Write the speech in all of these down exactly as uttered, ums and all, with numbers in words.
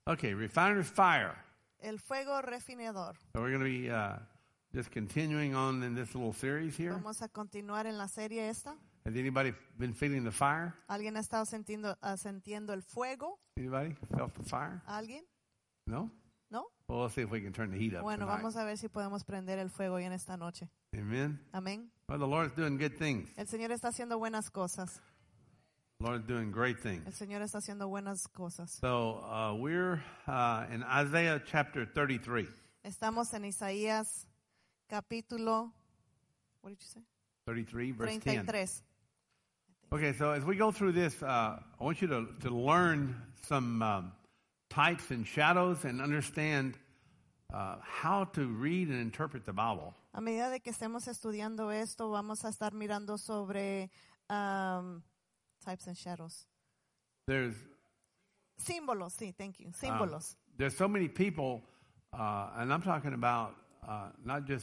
Okay, refiner's fire. El fuego refinador. So we're going to be uh, just continuing on in this little series here. Vamos a continuar en la serie esta. Has anybody been feeling the fire? ¿Alguien ha estado sintiendo, uh, sintiendo el fuego? Anybody felt the fire? ¿Alguien? No? ¿No? Well, let's see if we can turn the heat up Bueno, tonight. vamos a ver si podemos prender el fuego hoy en esta noche. Amen. Amén. Well, the Lord's doing good things. El Señor está haciendo buenas cosas. The Lord's doing great El things. Señor está haciendo buenas cosas. So uh, we're uh, in Isaiah chapter thirty-three. Estamos en Isaías capítulo, what did you say? thirty-three, verse treinta y ten. tres. Okay, so as we go through this, uh, I want you to, to learn some um, types and shadows and understand uh, how to read and interpret the Bible. A medida de que estemos estudiando esto, vamos a estar mirando sobre um, types and shadows. There's Símbolos, sí, thank you. um, Símbolos. there's so many people, uh, and I'm talking about uh, not just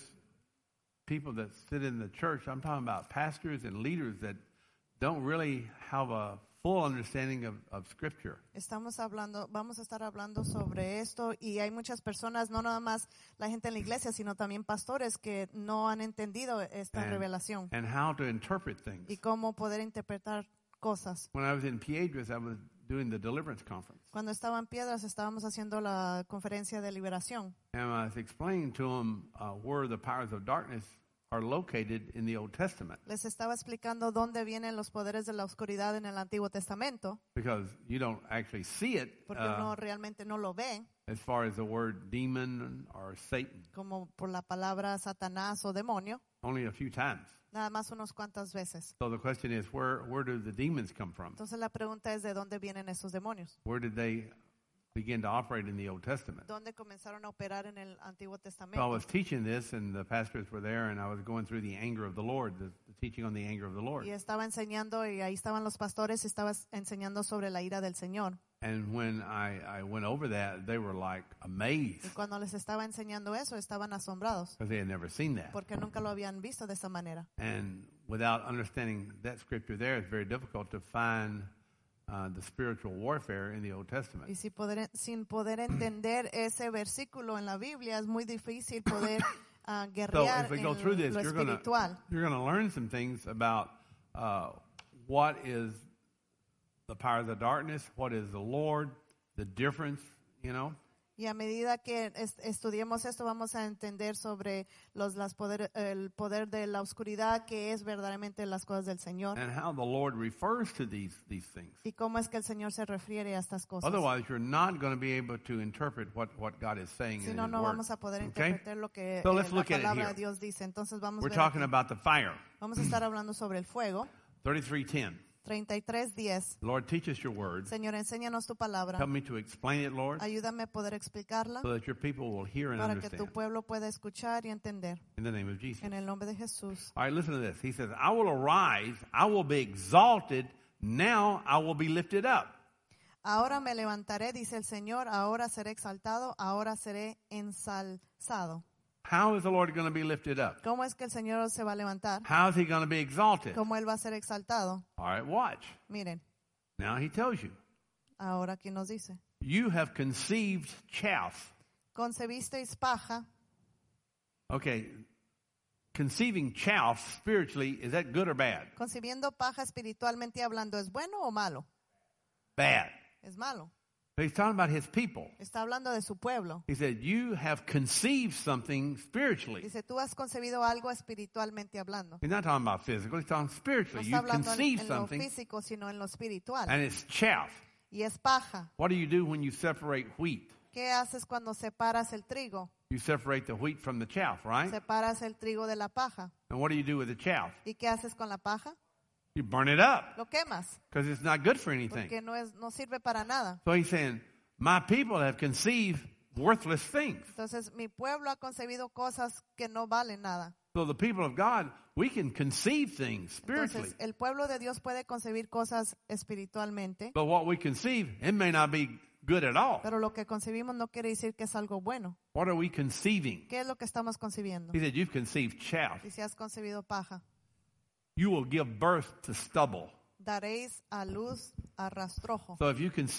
people that sit in the church. I'm talking about pastors and leaders that don't really have a full understanding of, of Scripture. Estamos hablando, vamos a estar hablando sobre esto y hay muchas personas, no nada más la gente en la iglesia, sino también pastores que no han entendido esta And- revelación And how to interpret things. y cómo poder interpretar cosas. When I was in Piedras, I was doing the deliverance conference. Cuando estaba en Piedras estábamos haciendo la conferencia de liberación And I was explaining to them uh, where the powers of darkness are located in the Old Testament. les estaba explicando dónde vienen los poderes de la oscuridad en el Antiguo Testamento, Because you don't actually see it porque uh, uno realmente no lo ve, as far as the word demon or Satan. como por la palabra Satanás o demonio, Only a few times. nada más unas cuantas veces. So the question is, where, where do the demons come from? Entonces la pregunta es de dónde vienen esos demonios, Where did they begin to operate in the Old Testament? dónde comenzaron a operar en el Antiguo So I Testamento. was teaching this, and the pastors were there, and I was going through the anger of the Lord, the, the teaching on the anger of the Lord. Y estaba enseñando, y ahí estaban los pastores, y estaba enseñando sobre la ira del Señor. And when I, I went over that, they were like amazed Y cuando les estaba enseñando eso, estaban asombrados, because they had never seen that. porque nunca lo habían visto de esa manera. And without understanding that scripture there, it's very difficult to find uh, the spiritual warfare in the Old Testament. Y si poder, sin poder entender ese versículo en la Biblia, es muy difícil poder uh, So guerrear as we en go through this, lo you're going espiritual. you're gonna learn some things about uh, what is the power of the darkness, what is the Lord, the difference, you know. Y a medida que es- estudiemos esto, vamos a entender sobre los, las poder, el poder de la oscuridad, que es verdaderamente las cosas del Señor, and how the Lord refers to these these things. y cómo es que el Señor se refiere a estas cosas. Otherwise, you're not going to be able to interpret what, what God is saying Si in no, His no Word. vamos a poder Okay? interpretar lo que So eh, let's la look at it palabra here. de Dios dice. Entonces vamos a, We're ver talking aquí. about the fire. Vamos a estar hablando sobre el fuego. thirty-three ten. treinta y tres diez. Lord, teach us your word. Señor, enséñanos tu palabra. Help me to explain it, Lord, Ayúdame a poder explicarla so that your people will hear and para que tu understand. pueblo pueda escuchar y entender. In the name of Jesus. En el nombre de Jesús. All right, listen to this. He says, I will arise, I will be exalted, now I will be lifted up. Ahora me levantaré, dice el Señor, ahora seré exaltado, ahora seré ensalzado. How is the Lord going to be lifted up? ¿Cómo es que el Señor se va a levantar? How is he going to be exalted? ¿Cómo Él va a ser exaltado? All right, watch. Miren, Now he tells you, ahora aquí nos dice. you have conceived chaff. Concebisteis paja. Okay, conceiving chaff spiritually, is that good or bad? Concibiendo paja espiritualmente hablando, ¿es bueno o malo? Bad. Es malo. But he's talking about his people. Está hablando de su pueblo. He said, you have conceived something spiritually. Dice, tú has concebido algo espiritualmente hablando. He's not talking about physical, he's talking No spiritually. está You've hablando en, conceived en lo something, físico, sino en lo espiritual. and it's chaff. Y es paja. What do you do when you separate wheat? ¿Qué haces cuando separas el trigo? You separate the wheat from the chaff, right? Separas el trigo de la paja. And what do you do with the chaff? ¿Y qué haces con la paja? You burn it up Lo quemas, because it's not good for anything. porque no es no sirve para nada. So he's saying, my people have conceived worthless things. Entonces, mi pueblo ha concebido cosas que no valen nada. So the people of God, we can conceive things spiritually. Entonces, el pueblo de Dios puede concebir cosas espiritualmente, But what we conceive, it may not be good at all. pero lo que concebimos no quiere decir que es algo bueno. What are we conceiving? ¿Qué es lo que estamos concibiendo? He said, you've conceived chaff. Y si has concebido paja, You will give birth to stubble. daréis a luz a rastrojo. So if you conceive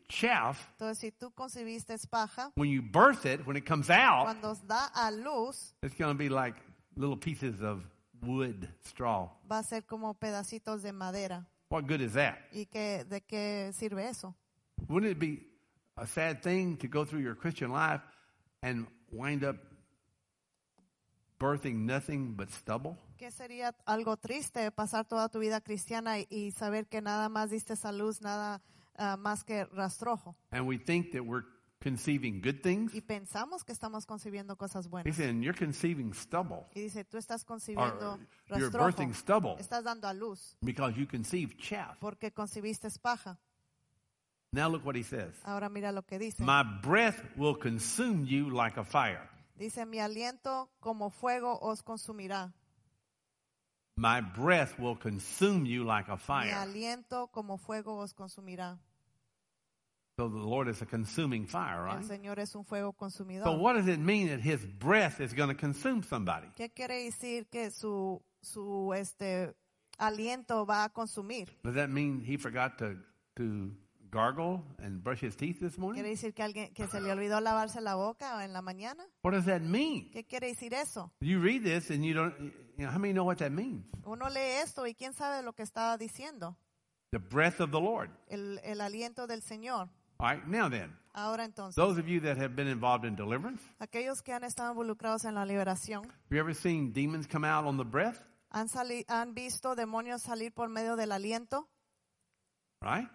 chaff, Entonces, si tú concibiste paja, when you birth it, when it comes out, cuando da a luz, it's going to be like little pieces of wood, straw. va a ser como pedacitos de madera. What good is that? ¿Y qué, de qué sirve eso? Wouldn't it be a sad thing to go through your Christian life and wind up birthing nothing but stubble? ¿Qué sería algo triste pasar toda tu vida cristiana y, y saber que nada más diste a luz, nada uh, más que rastrojo? And we think that we're conceiving good things. Y pensamos que estamos concibiendo cosas He buenas. said, you're conceiving stubble. Y dice, tú estás concibiendo Or you're rastrojo, birthing stubble estás dando a luz because you conceived chaff. porque concibiste paja. Now look what he says. Ahora mira lo que dice. My breath will consume you like a fire. Dice, mi aliento como fuego os consumirá. My breath will consume you like a Mi fire. aliento como fuego os consumirá. So the Lord is a consuming fire, El right? Señor es un fuego consumidor. So what does it mean that his breath is going to consume somebody? ¿Qué quiere decir que su, su este, aliento va a consumir? Does that mean he forgot to, to gargle and brush his teeth this ¿Quiere morning? decir que alguien que se le olvidó lavarse la boca en la mañana? What does that mean? ¿Qué quiere decir eso? You read this and you don't, you know, how many know what that means? Uno lee esto y quién sabe lo que estaba diciendo. The breath of the Lord. El, el aliento del Señor. All right, now then, Ahora entonces, those of you that have been involved in deliverance, aquellos que han estado involucrados en la liberación, have you ever seen demons come out on the breath? ¿han, sali- han visto demonios salir por medio del aliento? Right?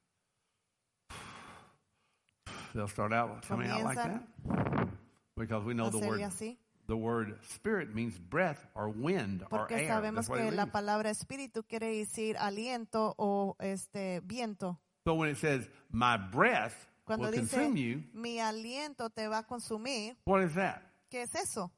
They'll start out coming out like that. Because we know the Hacerle word así. the word spirit means breath or wind or Porque air. sabemos That's what que it la means. palabra espíritu quiere decir aliento o este viento. So when it says my breath Cuando will dice consume you, mi aliento te va a consumir, what is that? ¿qué es eso?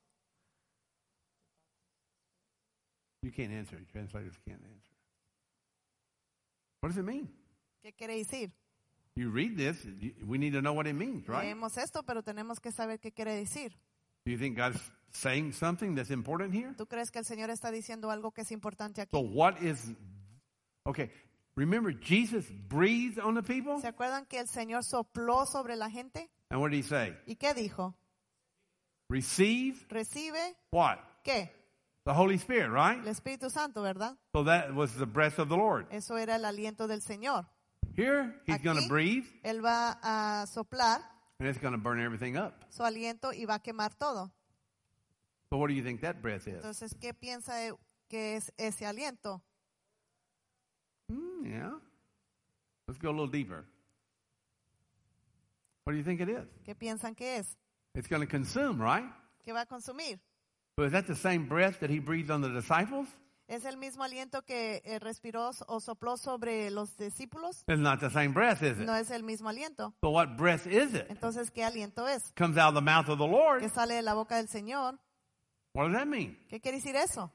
You can't answer. Translators can't answer. What does it mean? ¿Qué quiere decir? You read this, you- we need to know what it means, right? Leemos esto, pero tenemos que saber qué quiere decir. Do you think God's saying something that's important here? ¿Tú crees que el Señor está diciendo algo que es importante So aquí? what is, okay, remember Jesus breathed on the people? ¿Se acuerdan que el Señor sopló sobre la gente? And what did he say? ¿Y qué dijo? Receive Recibe, what? ¿qué? The Holy Spirit, right? El Espíritu Santo, ¿verdad? So that was the breath of the Lord. Eso era el aliento del Señor. Here, he's going to Aquí, breathe, Él va a soplar and it's going to burn everything up. su aliento y va a quemar todo. So what do you think that breath is? Entonces, ¿qué piensa de- que es ese aliento? Hmm, yeah. Let's go a little deeper. What do you think it is? ¿Qué piensan que es? It's going to consume, right? ¿Qué va a consumir? But is that the same breath that he breathed on the disciples? ¿Es el mismo aliento que eh, respiró o sopló sobre los discípulos? It's not the same breath, is it? No es el mismo aliento. So what breath is it? Entonces, ¿qué aliento es? Comes out of the mouth of the Lord. ¿Qué sale de la boca del Señor? What does that mean? ¿Qué quiere decir eso?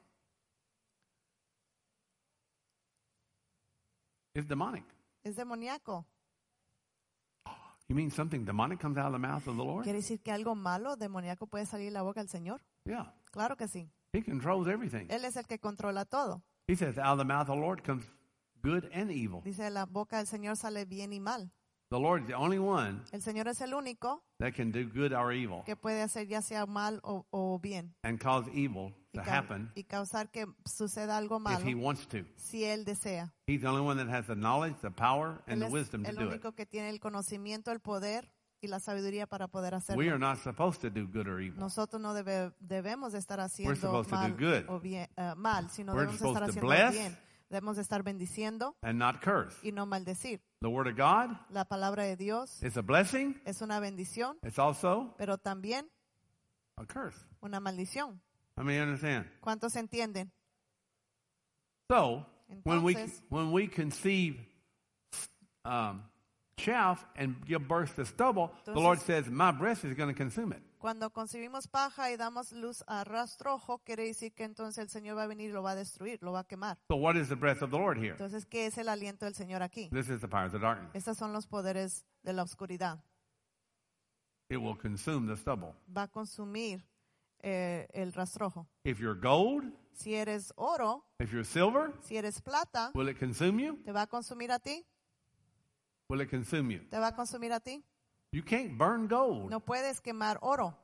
It's demonic. Es demoníaco. You mean something demonic comes out of the mouth of the Lord? ¿Quiere decir que algo malo, demoníaco, puede salir de la boca del Señor? Yeah. Claro que sí. He controls everything. Él es el que controla todo. He says out of the mouth of the Lord comes good and evil. Dice, de la boca del Señor sale bien y mal. The Lord is the only one El Señor es el único that can do good or evil que puede hacer ya sea mal o, o bien. and cause evil Y, to ca- happen y causar que suceda algo if malo he wants to. si Él desea. He's the only one that has the knowledge, the power, and Él the es wisdom to el do it. único que tiene el conocimiento, el poder y la sabiduría para poder We are hacerlo. not supposed to do good or evil. Nosotros no debe- debemos de estar haciendo supposed to do mal, good. o bien, eh, mal, sino We're debemos de estar supposed to haciendo bless. bien. Debemos de estar bendiciendo And not curse. y no maldecir. The Word of God La palabra de Dios is a blessing. es una bendición, It's also pero también a curse. una maldición. I mean, understand? ¿Cuántos entienden? So, when we Entonces- when we conceive um, chaff and give birth to stubble, the Entonces- Lord says, "My breath is going to consume it." Cuando concibimos paja y damos luz a rastrojo, quiere decir que entonces el Señor va a venir y lo va a destruir, lo va a quemar. So, what is the breath of the Lord here? Entonces, ¿qué es el aliento del Señor aquí? This is the powers of darkness. Estos son los poderes de la oscuridad. It will consume the stubble. Va a consumir eh, el rastrojo. If you're gold, Si eres oro, if you're silver, si eres plata, will it consume you? ¿te va a consumir a ti? will it consume you? ¿Te va a consumir a ti? You can't burn gold. No puedes quemar oro,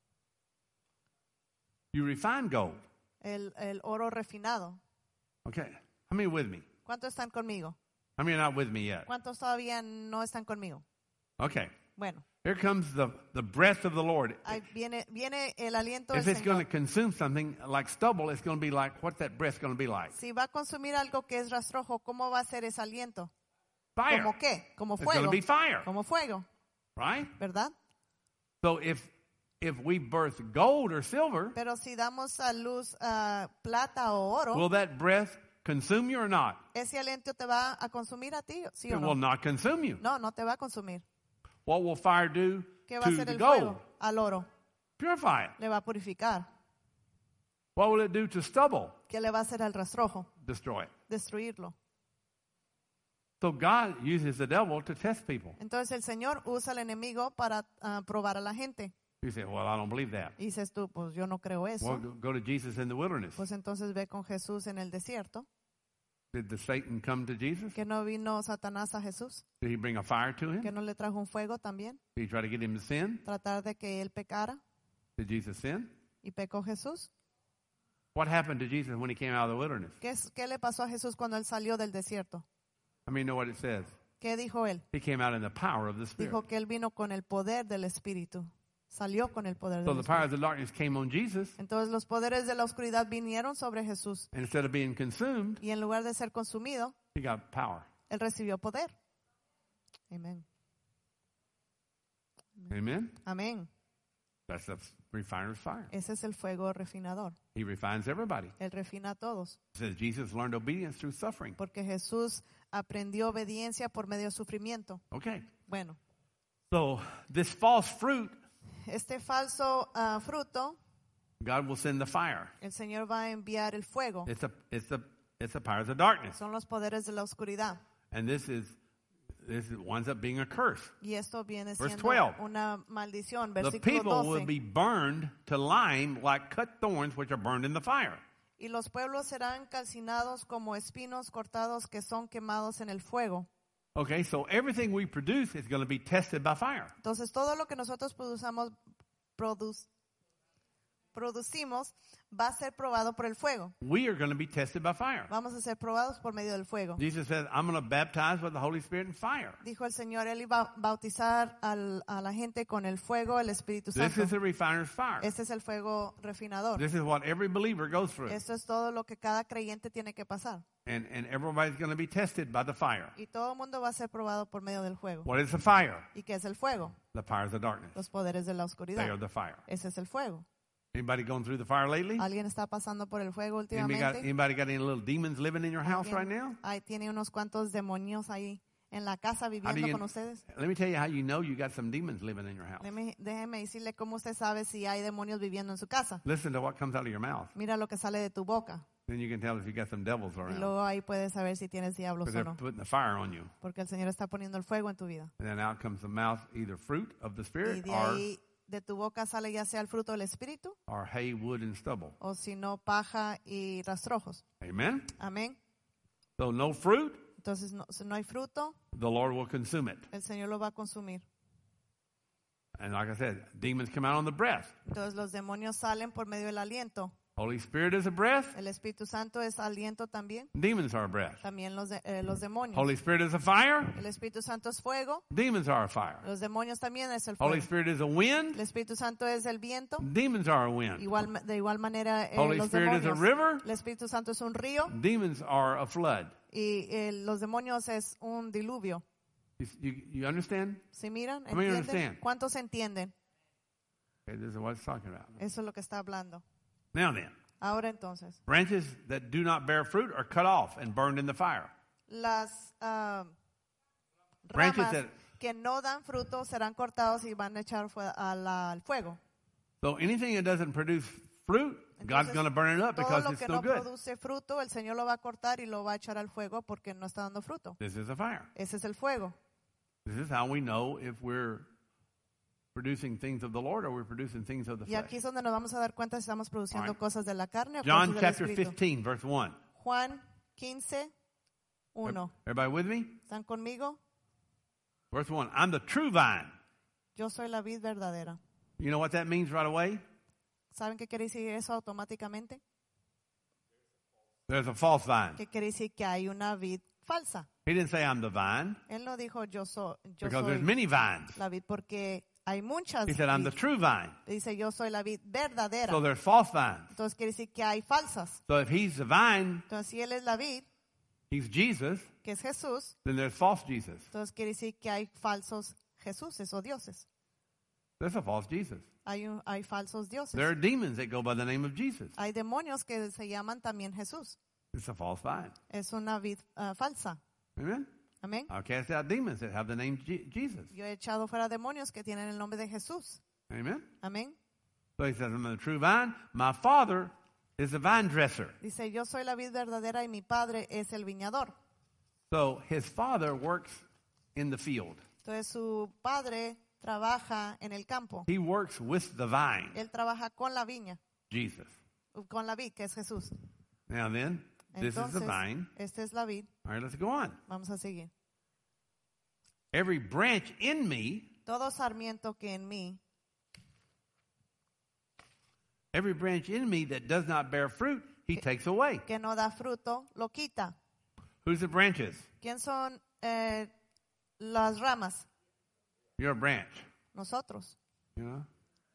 You refine gold. el, el oro refinado. Okay. How many with me? ¿Cuántos están conmigo? How many are not with me yet? ¿Cuántos todavía no están conmigo? Okay. Bueno, Here comes the, the breath of the Lord. ahí viene, viene el aliento If del it's going to Señor. consume something like stubble, it's going to be like, what's that breath going to be like? Si va a consumir algo que es rastrojo, ¿cómo va a ser ese aliento? Fire. ¿Cómo qué? Como It's going fuego. to be fire, Como fuego, right? ¿verdad? So if if we birth gold or silver, Pero si damos a luz ah, plata o oro, will that breath consume you or not? ¿ese aliento te va a consumir a ti? ¿Sí o It no? will not consume you. No, no te va a consumir. What will fire do ¿Qué va a to hacer the el gold? fuego al oro? Purify it. Le va a purificar. What will it do to stubble? ¿Qué le va a hacer al rastrojo? Destroy it. Destruirlo. So God uses the devil to test people. Entonces el Señor usa al enemigo para ah, probar a la gente. You say, well, I don't believe that. Y dices tú, pues yo no creo eso. Well, go to Jesus in the wilderness. Pues entonces ve con Jesús en el desierto. Did the Satan come to Jesus? ¿Que no vino Satanás a Jesús? Did he bring a fire to ¿Que him? no le trajo un fuego también? Did he try to get him to sin? Tratar de que él pecara. Did Jesus sin? ¿Y pecó Jesús? What happened to Jesus when he came out of the wilderness? ¿Qué, es- qué le pasó a Jesús cuando él salió del desierto? I mean, know what it says. ¿Qué dijo él? He came out in the power of the Spirit. Dijo que él vino con el poder del Espíritu. Salió con el poder So del the power Espíritu. of the darkness came on Jesus, Entonces los poderes de la oscuridad vinieron sobre Jesús. and instead of being consumed, Y en lugar de ser consumido, he got power. él recibió poder. Amén. Amen? Amén. That's the refiner's fire. Ese es el fuego refinador. He refines everybody. Él refina a todos. It says Jesus learned obedience through suffering. Porque Jesús aprendió obediencia por medio de sufrimiento. Okay. Bueno, So this false fruit, este falso ah, fruto, God will send the fire. el Señor va a enviar el fuego. It's a it's the it's the powers of darkness. Son los poderes de la oscuridad. And this is this is, winds up being a curse. Y esto viene Verse siendo twelve. una maldición. The Versículo people will doce. be burned to lime like cut thorns which are burned in the fire. Y los pueblos serán calcinados como espinos cortados que son quemados en el fuego. Okay, so everything we produce is going to be tested by fire. Entonces todo lo que nosotros produzamos, produc- producimos va a ser probado por el fuego. We are going to be tested by fire. Vamos a ser probados por medio del fuego. Jesus said, I'm going to baptize with the Holy Spirit and fire. Dijo el Señor, Él iba a bautizar al- a la gente con el fuego, el Espíritu This Santo. is the refiner's fire. Este es el fuego refinador. This is what every believer goes through. Esto es todo lo que cada creyente tiene que pasar. And, and everybody's going to be tested by the fire. Y todo el mundo va a ser probado por medio del fuego. What is the fire? ¿Y qué es el fuego? The powers of darkness. Los poderes de la They oscuridad. are the fire. Ese es el fuego. Anybody going through the fire lately? ¿Alguien está pasando por el fuego Anybody got, últimamente? anybody got any little demons living in your house right now? Ahí tiene unos cuantos demonios ahí en la casa How do viviendo you- con ustedes. Let me tell you how you know you got some demons living in your house. Déjeme, déjeme decirle cómo usted sabe si hay demonios viviendo en su casa. Listen to what comes out of your mouth. Mira lo que sale de tu boca. Then you can tell if you got some devils Y around. luego ahí puedes saber si tienes diablos Because o they're no. putting the fire on you. Porque el Señor está poniendo el fuego en tu vida. And then out comes the mouth, either fruit of the Y Spirit de or, ahí, de tu boca sale ya sea el fruto del Espíritu, or hay, wood, and stubble. o si no, paja y rastrojos. Amen? Amén. So no fruit, Entonces, no, si no hay fruto, the Lord will consume it. el Señor lo va a consumir. And like I said, demons come out on the breath. Entonces, los demonios salen por medio del aliento. Holy Spirit is a breath. El Espíritu Santo es aliento también. Demons are a breath. También los, de- eh, los demonios. Holy Spirit is a fire. El Espíritu Santo es fuego. Demons are a fire. Los demonios también es el Holy fuego. Spirit is a wind. El Espíritu Santo es el viento. Demons are a wind. Igual, de igual manera, eh, Holy los Spirit is a demonios. river. El Espíritu Santo es un río Demons are a flood. y eh, los demonios es un diluvio. You, you, you understand? ¿Sí miran? How many ¿Entienden? understand? ¿Cuántos entienden? Okay, this is what it's talking about. Eso es lo que está hablando. Now then, Ahora entonces, branches that do not bear fruit are cut off and burned in the fire. las ah, Branches ramas that- que no dan fruto serán cortados y van a echar fue- a la- al fuego. So anything that doesn't produce fruit, God's Entonces, going to burn it up Todo because lo it's que still no good. produce fruto, el Señor lo va a cortar y lo va a echar al fuego porque no está dando fruto. This is a fire. Ese es el fuego. This is how we know if we're producing things of the Lord or we're producing things of the Y aquí flesh. es donde nos vamos a dar cuenta si estamos produciendo Alright. cosas de la carne o John cosas del chapter Espíritu. fifteen, verse one. Juan quince, uno. Everybody with me? ¿Están conmigo? Verse one, I'm the true vine. Yo soy la vid verdadera. You know what that means right away? ¿Saben qué quiere decir eso automáticamente? There's a false vine. ¿Qué quiere decir? Que hay una vid falsa. He didn't say I'm the vine Él no dijo yo, soy yo because there's soy many vines. la vid porque hay muchas He said I'm the vid. true vine. Dice yo soy la vid verdadera. So there's false vines. Entonces quiere decir que hay falsas. So if he's the vine, Entonces si él es la vid, he's Jesus, que es Jesús, then there's false Jesus. entonces quiere decir que hay falsos Jesuses o dioses. There's a false Jesus. Hay, un- hay falsos dioses. There are demons that go by the name of Jesus. Hay demonios que se llaman también Jesús. It's a false vine. Es una vid ah, falsa. Amen? Amén. I'll cast out demons that have the name Je- Jesus. Yo he echado fuera demonios que tienen el nombre de Jesús. Amen? Amén. So he says, I'm the true vine. My father is the vine dresser. Dice, yo soy la vid verdadera y mi padre es el viñador. So his father works in the field. Entonces su padre trabaja en el campo. He works with the vine, Él trabaja con la viña, Jesus. con la vid, que es Jesús. Now then, this is the Entonces, vine. esta es la vid. All right, let's go on. Vamos a seguir. Every branch in me, Todo sarmiento que en mí, every branch in me that does not bear fruit, he takes away. que no da fruto, lo quita. Who's the branches? ¿Quién son eh, las ramas? You're a branch. Nosotros You know?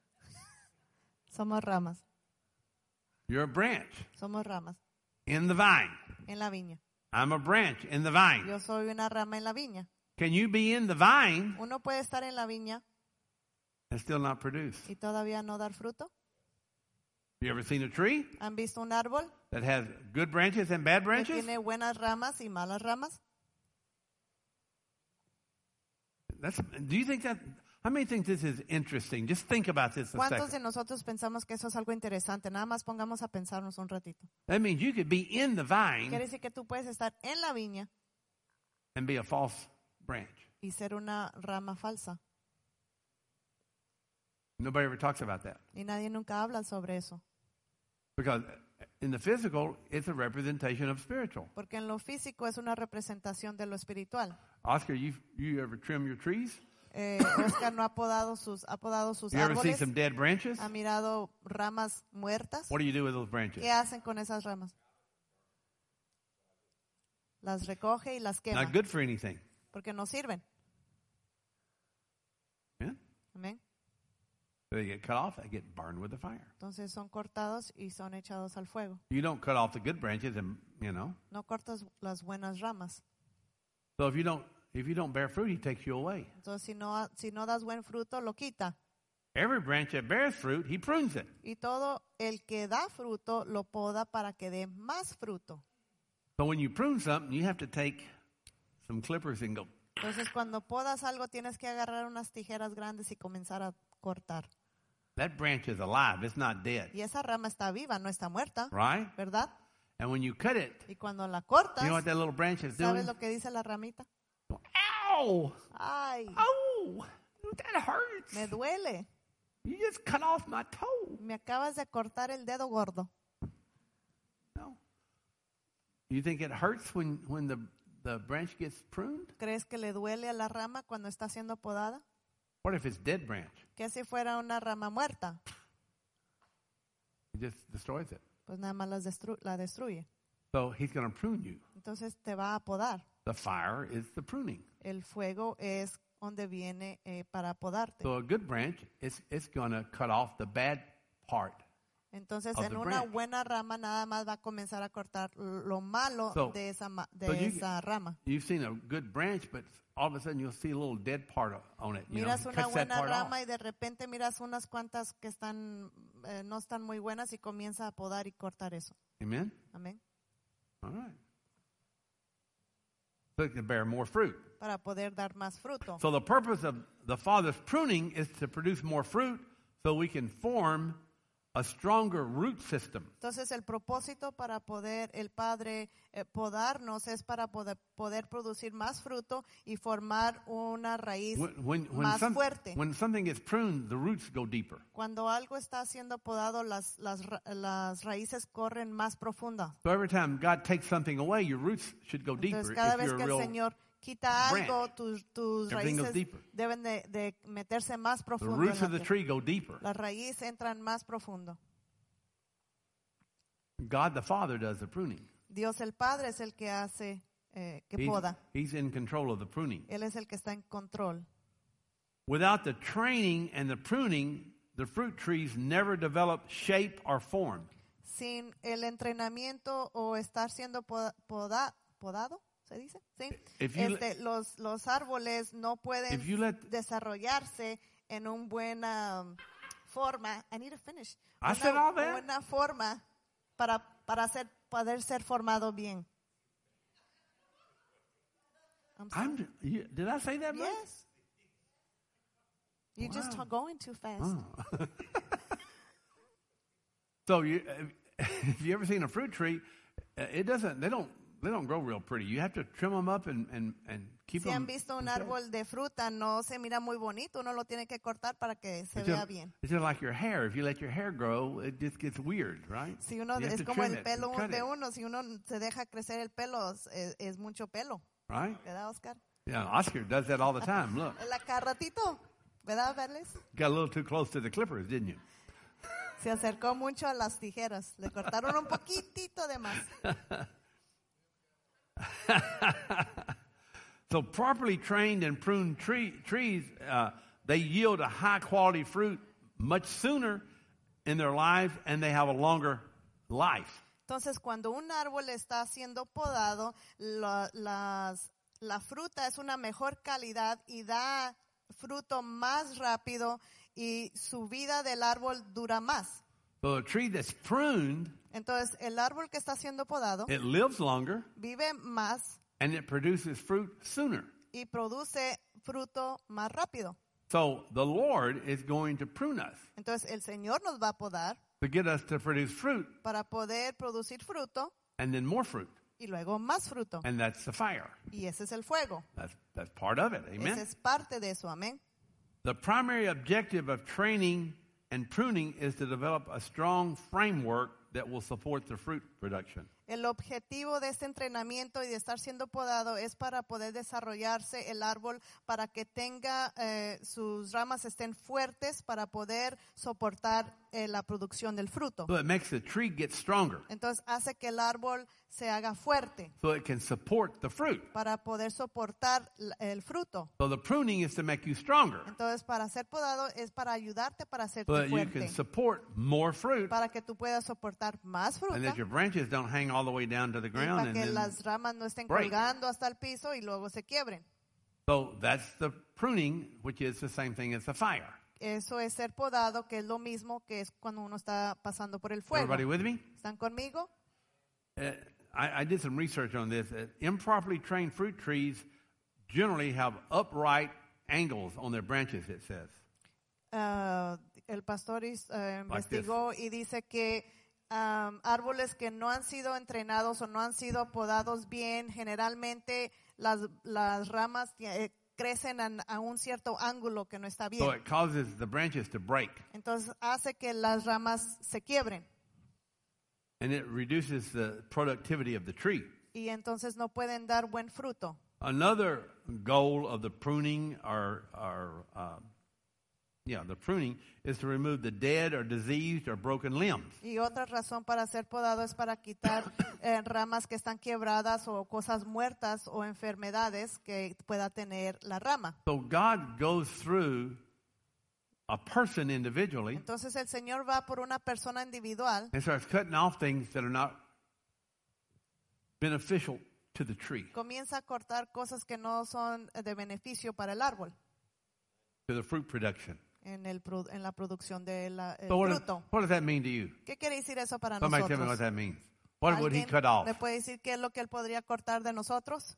somos ramas. You're a branch Somos ramas in the vine. en la viña. I'm a branch in the vine. Yo soy una rama en la viña. Can you be in the vine Uno puede estar en la viña and still not produce? y todavía no dar fruto. You ever seen a tree ¿Han visto un árbol that has good branches and bad que branches? tiene buenas ramas y malas ramas? That's, do you think that, how many think this is interesting? Just think about this a ¿Cuántos de second. nosotros pensamos que eso es algo interesante? Nada más pongamos a pensarnos un ratito. That means you could be in the Quiere vine decir que tú puedes estar en la viña and be a false branch. y ser una rama falsa. Nobody ever talks about that. Y nadie nunca habla sobre eso. Because in the physical, it's a representation of spiritual. Porque en lo físico es una representación de lo espiritual. Oscar, you you ever trim your trees? Eh, Oscar no ha podado sus, ha podado sus You ever see árboles. some dead branches? Ha mirado ramas muertas. What do you do with those branches? ¿Qué hacen con esas ramas? Las recoge y las quema. Not good for anything. Porque no sirven. Yeah? Amén. So they get cut off, they get burned with the fire. Entonces son cortados y son echados al fuego. You don't cut off the good branches and, you know. No cortas las buenas ramas. So if you don't if you don't bear fruit, he takes you away. Entonces si no, si no das buen fruto, lo quita. Every branch that bears fruit, he prunes it. Y todo el que da fruto, lo poda para que dé más fruto. So when you prune something, you have to take some clippers and go. Entonces cuando podas algo, tienes que agarrar unas tijeras grandes y comenzar a cortar. That branch is alive, it's not dead. Y esa rama está viva, no está muerta, Right? ¿verdad? And when you cut it, Y cuando la cortas, you know what that little branch is ¿sabes doing? lo que dice la ramita? Ow! Ay, Oh! That hurts. me duele. You just cut off my toe. Me acabas de cortar el dedo gordo. No. You think it hurts when, when the, the branch gets pruned? ¿Crees que le duele a la rama cuando está siendo podada? What if it's dead branch? ¿Qué si fuera una rama muerta? It just destroys it. Pues nada más las destru- la destruye. So he's going to prune you. Entonces te va a podar. The fire is the pruning. El fuego es donde viene eh, para podarte. So a good branch is it's going to cut off the bad part. Entonces of en the una branch. buena rama nada más va a comenzar a cortar lo malo So- de esa ma- de so you- esa rama. You've seen a good branch, but all of a sudden you'll see a little dead part on it. You know, Miras he una cuts that buena part off. rama y de repente miras unas cuantas que están eh, no están muy buenas y comienza a podar y cortar eso. Amen? Amén. All right. So it can bear more fruit. Para poder dar más fruto. So the purpose of the Father's pruning is to produce more fruit so we can form a stronger root system. Entonces el propósito para poder el Padre eh, podarnos es para poder, poder producir más fruto y formar una raíz When, when, when, más some- fuerte. when something gets pruned, the roots go deeper. Cuando algo está siendo podado, las, las, ra- las raíces corren más profundas. So every time God takes something away, your roots should go deeper Entonces cada if vez you're que a el real Señor quita branch, algo, tus, tus everything goes raíces deeper. deben de, de meterse más The profundo. roots en of la the tierra. tree go deeper. Las raíces entran más profundo. God the Father does the pruning. Dios el Padre es el que hace, eh, que He's, poda. he's in control of the pruning. Él es el que está en control. Without the training and the pruning, the fruit trees never develop shape or form. Sin el entrenamiento o estar siendo poda, poda- podado, ¿se dice? Sí. If you Este, los, los árboles no pueden If you let- desarrollarse en una buena um, forma. I need to finish. I Una said all that. buena forma para, para ser, poder ser formado bien. I'm sorry. I'm, you, did I say that right? Yes. You're just Wow. going too fast. Oh. So you, if you ever seen a fruit tree, uh, it doesn't. They don't. They don't grow real pretty. You have to trim them up and and and keep Si them. han visto un árbol de fruta, no se mira muy bonito, uno lo tiene que cortar para que se It's vea just, bien. it's just like your hair. If you let your hair grow, it just gets weird, right? Si uno You have es to como trim el it and pelo cut de it, uno, si uno se deja crecer el pelo, es, es mucho pelo, right? ¿verdad, Oscar? Yeah, Oscar does that all the time. Look, En la cada ratito, ¿verdad, Verles? got a little too close to the clippers, didn't you? Se acercó mucho a las tijeras, le cortaron un poquitito de más. So properly trained and pruned tree, trees, uh, they yield a high quality fruit much sooner in their lives, and they have a longer life. Entonces, cuando un árbol está siendo podado, la, las, la fruta es una mejor calidad y da fruto más rápido y su vida del árbol dura más. So a tree that's pruned, Entonces, el árbol que está siendo podado it lives longer vive más and it produces fruit sooner. y produce fruto más rápido. So the Lord is going to prune us Entonces, el Señor nos va a podar to get us to produce fruit para poder producir fruto and then more fruit. y luego más fruto. And that's the fire. Y ese es el fuego. That's, that's part of it. Ese Amen. es parte de eso. Amén. The primary objective of training and pruning is to develop a strong framework that will support the fruit production. El objetivo de este entrenamiento y de estar siendo podado es para poder desarrollarse el árbol, para que tenga eh, sus ramas estén fuertes para poder soportar eh, la producción del fruto. So it makes the tree get stronger Entonces hace que el árbol se haga fuerte so it can support the fruit. para poder soportar l- el fruto. So the pruning is to make you stronger Entonces para ser podado es para ayudarte para so hacerte that you fuerte, can support more fruit para que tú puedas soportar más fruta and that your branches don't hang all the way down to the y ground. para And que then, las ramas no estén break. colgando hasta el piso y luego se quiebren. so that's the pruning, which is the same thing as the fire. Eso es ser podado, que es lo mismo que es cuando uno está pasando por el fuego. Everybody with me? ¿Están conmigo? Uh, I, I did some research on this. Uh, improperly trained fruit trees generally have upright angles on their branches, it says. Ah, el pastor is- eh, Like investigó y dice que um, árboles que no han sido entrenados o no han sido podados bien, generalmente las, las ramas eh, crecen a, a un cierto ángulo que no está So bien. it causes the branches to break, Entonces hace que las ramas se quiebren and it reduces the productivity of the tree. y entonces no pueden dar buen fruto. Another goal of the pruning, or, or uh, yeah, the pruning, is to remove the dead or diseased or broken limbs. Y otra razón para ser podado es para quitar eh, ramas que están quebradas o cosas muertas o enfermedades que pueda tener la rama. So God goes through a person individually Entonces el Señor va por una persona individual, and starts cutting off things that are not beneficial to the tree, comienza a cortar cosas que no son de beneficio para el árbol to the fruit production. en, el, pro- en la producción del So what, does- fruto. what does that mean to you? ¿Qué quiere decir eso para Somebody tell me what nosotros? that means. What would he ¿Alguien cut off? ¿Me puede decir qué es lo que él podría cortar de nosotros?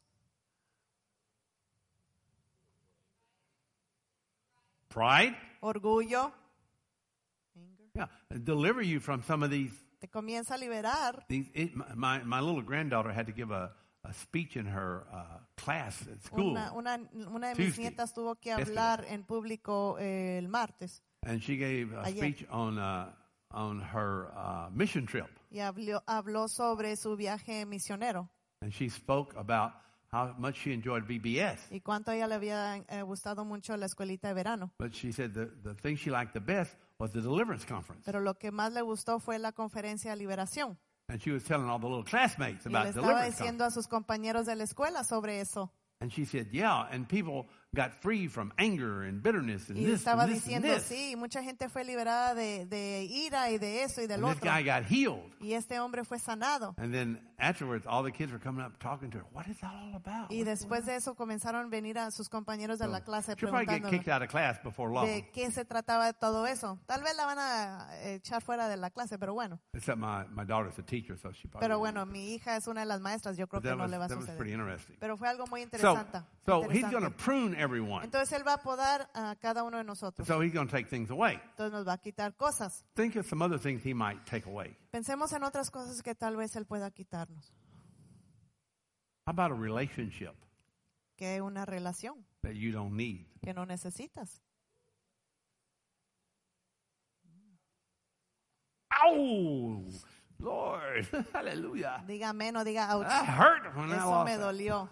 Pride? Orgullo. Yeah, deliver you from some of these. Te comienza a liberar. These, it, my my little granddaughter had to give a, a speech in her uh, class at school, Una, una, una de mis Tuesday. nietas tuvo que Yesterday. hablar en público eh, el martes and she gave a Ayer. speech on uh, on her uh, mission trip, y habló, habló sobre su viaje misionero and she spoke about how much she enjoyed V B S. y cuánto a ella le había eh, gustado mucho la escuelita de verano. But she said the, the thing she liked the best was the deliverance conference. Pero lo que más le gustó fue la conferencia de liberación. And she was telling all the little classmates Y le about estaba deliverance diciendo conference. a sus compañeros de la escuela sobre eso. And she said, yeah, and people got free from anger and bitterness and Y this estaba and this and diciendo, this. sí, mucha gente fue liberada de, de ira y de eso y del And this otro. guy got healed. Y este hombre fue sanado. And then afterwards, all the kids were coming up talking to her. What is that all about? Y What's después de eso comenzaron a venir a sus compañeros de la clase She'll probably get kicked preguntándole out of class before long. de qué se trataba de todo eso. Tal vez la van a echar fuera de la clase, pero bueno. Except my, my daughter's a teacher, so she probably Pero won't. bueno, mi hija es una de las maestras, yo creo But que that no was, le va a that was pretty suceder. interesting. Pero fue algo muy So, interesante. so he's interesante. going to prune everyone. Entonces él va a podar a cada uno de nosotros. So he's going to take things away. Entonces nos va a quitar cosas. Think of some other things he might take away. Pensemos en otras cosas que tal vez él pueda quitarnos. How about a relationship Que es una relación that you don't need? que no necesitas. Ow! Lord, hallelujah. Diga amén o diga ouch. That hurt when I Eso lost me that. dolió.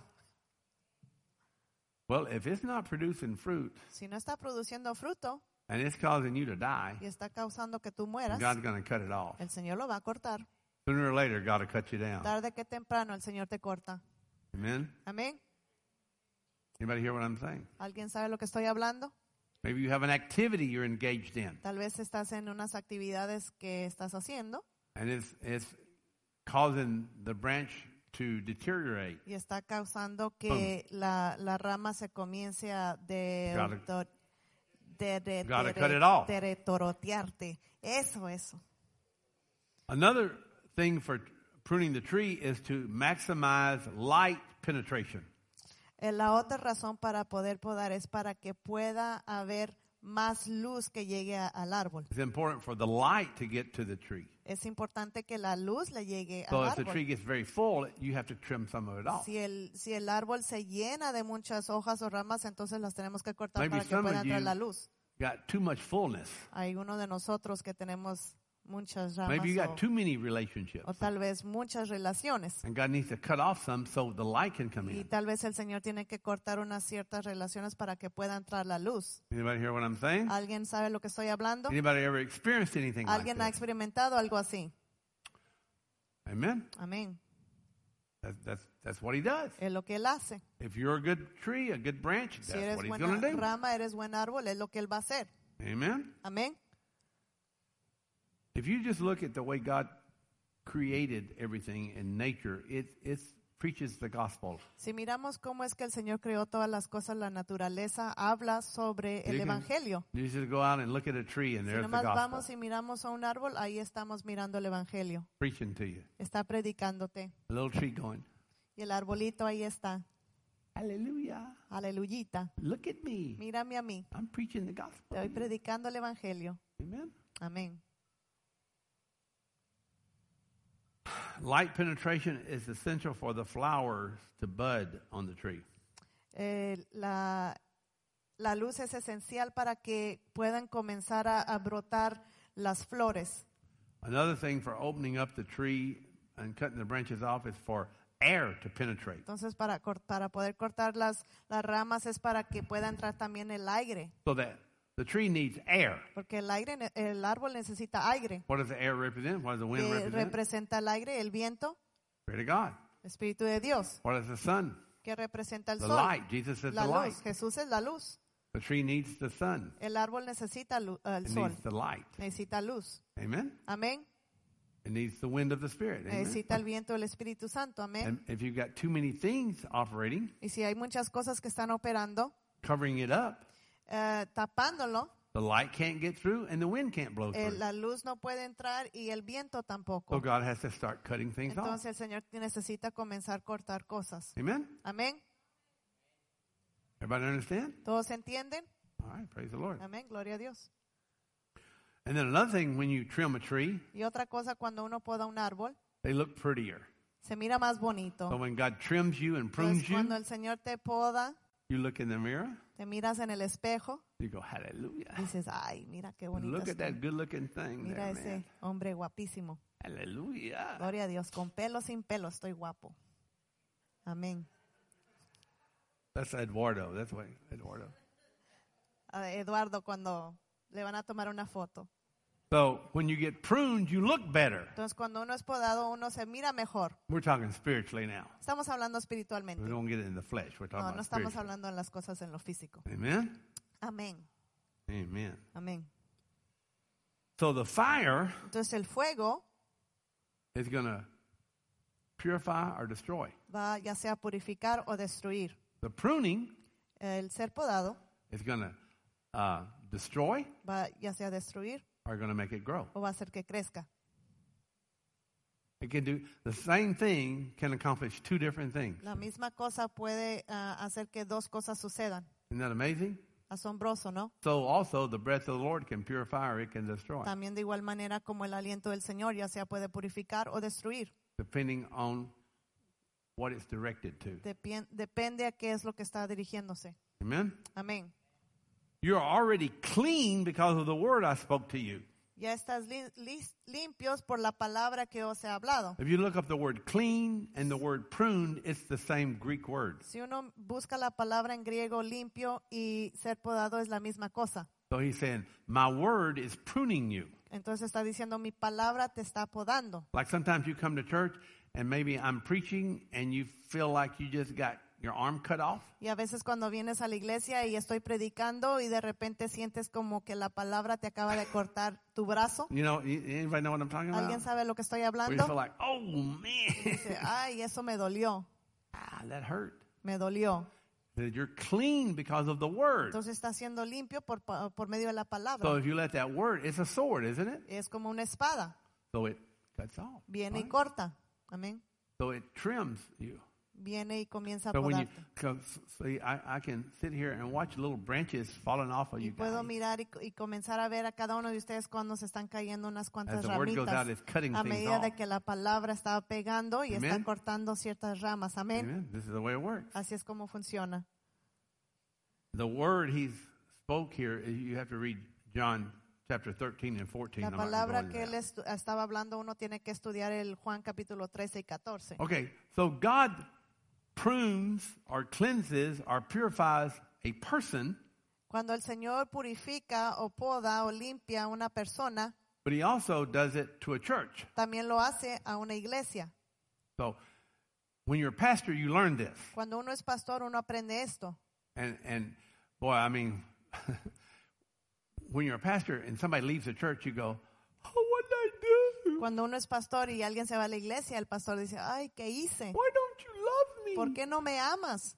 Well, if it's not producing fruit Si no está produciendo fruto and it's causing you to die, y está causando que tú mueras, God's going to cut it off. el Señor lo va a cortar. Sooner or later, God will cut you down. Tarde que temprano el Señor te corta. Amen? Amén. Anybody hear what I'm saying? ¿Alguien sabe lo que estoy hablando? Maybe you have an activity you're engaged in, Tal vez estás en unas actividades que estás haciendo and it's, it's causing the branch to deteriorate. y está causando que la, la rama se comience a de, Gotta- de, de, gotta cut it off. deteriorarte. Eso, eso. Another thing for pruning the tree is to maximize light penetration. Eh, La otra razón para poder podar es para que pueda haber más luz que llegue a- al árbol. It's important for the light to get to the tree. Es importante que la luz le llegue So al if the tree árbol. gets very full, you have to trim some of it off. Si el, si el árbol se llena de muchas hojas o ramas, entonces las tenemos que cortar Maybe para que some pueda of entrar you la luz. got too much fullness. Hay uno de nosotros que tenemos muchas ramas Maybe you o, got too many relationships. o tal vez muchas relaciones. And God needs to cut off some so the light can come Y in. tal vez el Señor tiene que cortar unas ciertas relaciones para que pueda entrar la luz. Anybody hear what I'm saying? ¿Alguien sabe lo que estoy hablando? Anybody ever experienced anything like ¿Alguien ha that? experimentado algo así? Amen? Amén. That's, that's, that's what he does. Es lo que Él hace. If you're a good tree, a good branch, Si that's eres what he's buena going to do. rama, eres buen árbol, es lo que Él va a hacer. Amen? Amén. If you just look at the way God created everything in nature, it it preaches the gospel. Si miramos cómo es que el Señor creó todas las cosas, la naturaleza habla sobre el You can- Evangelio. You just go out and look at a tree and Si there's the nomás gospel vamos y miramos a un árbol, ahí estamos mirando el Evangelio. preaching to you. Está predicándote. A little tree going, Y el arbolito ahí está. hallelujah, Aleluyita. look at me. Mírame a mí. I'm preaching the gospel. Estoy predicando el Evangelio. Amen. Amén. Light penetration is essential for the flowers to bud on the tree. Eh, la, la luz es esencial para que puedan comenzar a, a brotar las flores. Another thing for opening up the tree and cutting the branches off is for air to penetrate. Entonces, para, cor- para poder cortar las, las ramas es para que pueda entrar también el aire. So that the tree needs air. Porque el aire, ne- el árbol necesita aire. What does the air represent? What does the wind Que represent? representa el aire, el viento, Spirit of God. el Espíritu de Dios. What is the sun? Que representa el The sol. light. Jesus is La the light. luz. Jesús es la luz. The tree needs the sun. El árbol necesita lu- el It sol. needs the light. Necesita luz. Amen? Amén. It needs the wind of the Spirit. Amen? Necesita el viento del Espíritu Santo. Amén. And if you've got too many things operating, Y si hay muchas cosas que están operando, covering it up, eh, tapándolo, the light can't get through and the wind can't blow eh, through. la luz no puede entrar y el viento So tampoco. God has to start cutting things off. Entonces el Señor necesita comenzar a cortar cosas. Amen? Amén. Everybody understand? ¿Todos entienden? All right, praise the Lord. Amén. Gloria a Dios. And then another thing, when you trim a tree, Y otra cosa, cuando uno poda un árbol, they look prettier. se mira más bonito. So when God trims you and prunes Entonces, cuando you, el Señor te poda, you look in the mirror, te miras en el espejo, you go, hallelujah. dices, ay, mira qué bonito Look at estoy. that good looking thing Mira there, ese man. hombre guapísimo. Hallelujah. Gloria a Dios. Con pelo, sin pelo, estoy guapo. Amén. That's Eduardo. That's what Eduardo. A Eduardo cuando le van a tomar una foto. So when you get pruned, you look better. Entonces cuando uno es podado, uno se mira mejor. We're talking spiritually now. Estamos hablando espiritualmente. We don't get it in the flesh. We're talking No, about no estamos spiritually. hablando en las cosas en lo físico. Amen? Amén. Amen. Amén. So the fire Entonces el fuego is going to purify or destroy. va ya sea a purificar o destruir. The pruning El ser podado is going to uh, destroy va ya sea a destruir or going to make it grow. o va a hacer que crezca. It can do the same thing can accomplish two different things. La misma cosa puede ah, hacer que dos cosas sucedan. Isn't that amazing? Asombroso, ¿no? So also the breath of the Lord can purify or it can destroy, También de igual manera como el aliento del Señor ya sea puede purificar o destruir. depending on what it's directed to. Depien- depende a qué es lo que está dirigiéndose. Amen? Amén. You're already clean because of the word I spoke to you. Ya estás li- lis- limpios por la palabra que os he hablado. If you look up the word clean and the word pruned, it's the same Greek word. Si uno busca la palabra en griego limpio y ser podado es la misma cosa. So he's saying, my word is pruning you. Entonces está diciendo mi palabra te está podando. Like sometimes you come to church and maybe I'm preaching and you feel like you just got your arm cut off. Y a veces cuando vienes a la iglesia y estoy predicando y de repente sientes como que la palabra te acaba de cortar tu brazo. You know, y- anybody know what I'm talking about? ¿Alguien sabe lo que estoy Where you hablando? feel like, oh man, Dice, ay, eso me dolió, ah, that hurt. me dolió. That you're clean because of the word. Entonces está siendo limpio por, pa- por medio de la So palabra. if you let that word, it's a sword, isn't it? Es como una espada, So it cuts off. viene y right? corta. Amén. So it trims you. Viene y comienza a So when you, podarte. 'cause, see, I, I can sit here and watch little branches falling off of Y you puedo guys. mirar y, y comenzar a ver a cada uno de ustedes cuando se están cayendo unas As cuantas the word goes out, ramitas. it's cutting A things medida de off. que la palabra está pegando y está Amen. cortando ciertas ramas. Amén. Amen. This is the way it works. Así es como funciona. The word he spoke here, you have to read John chapter thirteen and fourteen. La I'm not gonna go palabra into que él that. estu- estaba hablando, uno tiene que estudiar el Juan capítulo trece y catorce. Okay, so God prunes or cleanses or purifies a person, Cuando el Señor purifica o poda o limpia a una persona, but he also does it to a church. también lo hace a una iglesia. So when you're a pastor, you learn this. Cuando uno es pastor, uno aprende esto. And, and boy, I mean, when you're a pastor and somebody leaves the church, you go, oh, what did I do? Cuando uno es pastor y alguien se va a la iglesia, el pastor dice, ay, ¿qué hice? Why don't you love me? ¿Por qué no me amas?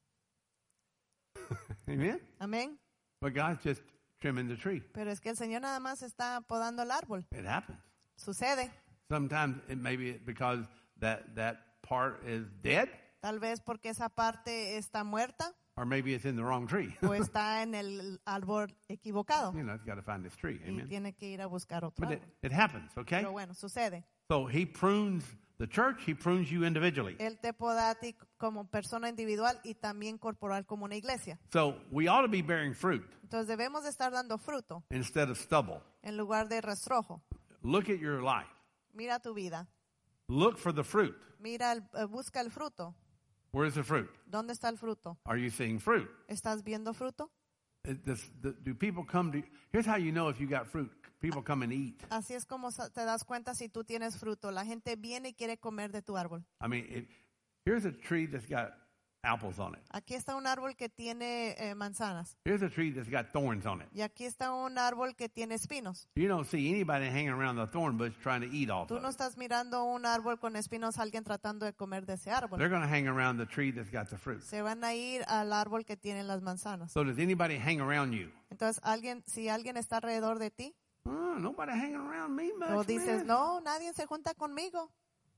Amen? Amén. But God's just trimming the tree. Pero es que el Señor nada más está podando el árbol. It happens. Sucede. Sometimes it may be because that, that part is dead, Tal vez porque esa parte está muerta or maybe it's in the wrong tree. o está en el árbol equivocado. You know, it's got to find this tree. Y Amen. tiene que ir a buscar otro But it, árbol. it happens, okay? Pero bueno, sucede. So he prunes the church, he prunes you individually. Él te poda a ti como persona individual y también corporal como una iglesia. So we ought to be bearing fruit Entonces debemos de estar dando fruto instead of stubble. en lugar de rastrojo. Look at your life. Mira tu vida. Look for the fruit. Mira, el- eh, busca el fruto. Where's the fruit? ¿Dónde está el fruto? Are you seeing fruit? ¿Estás viendo fruto? It- this- the- do people come to? Here's how you know if you got fruit. People come and eat. Así es como sa- te das cuenta si tú tienes fruto. La gente viene y quiere comer de tu árbol. I mean, it, here's a tree that's got apples on it. Aquí está un árbol que tiene eh, manzanas. Here's a tree that's got thorns on it. Y aquí está un árbol que tiene espinos. You don't see anybody hanging around the thorn bush trying to eat off Tú of no it. estás mirando un árbol con espinos, alguien tratando de comer de ese árbol. They're going to hang around the tree that's got the fruit. Se van a ir al árbol que tiene las manzanas. So does anybody hang around you? Entonces, alguien, si alguien está alrededor de ti, Oh, nobody hanging around me much, o dices, man. no, nadie se junta conmigo.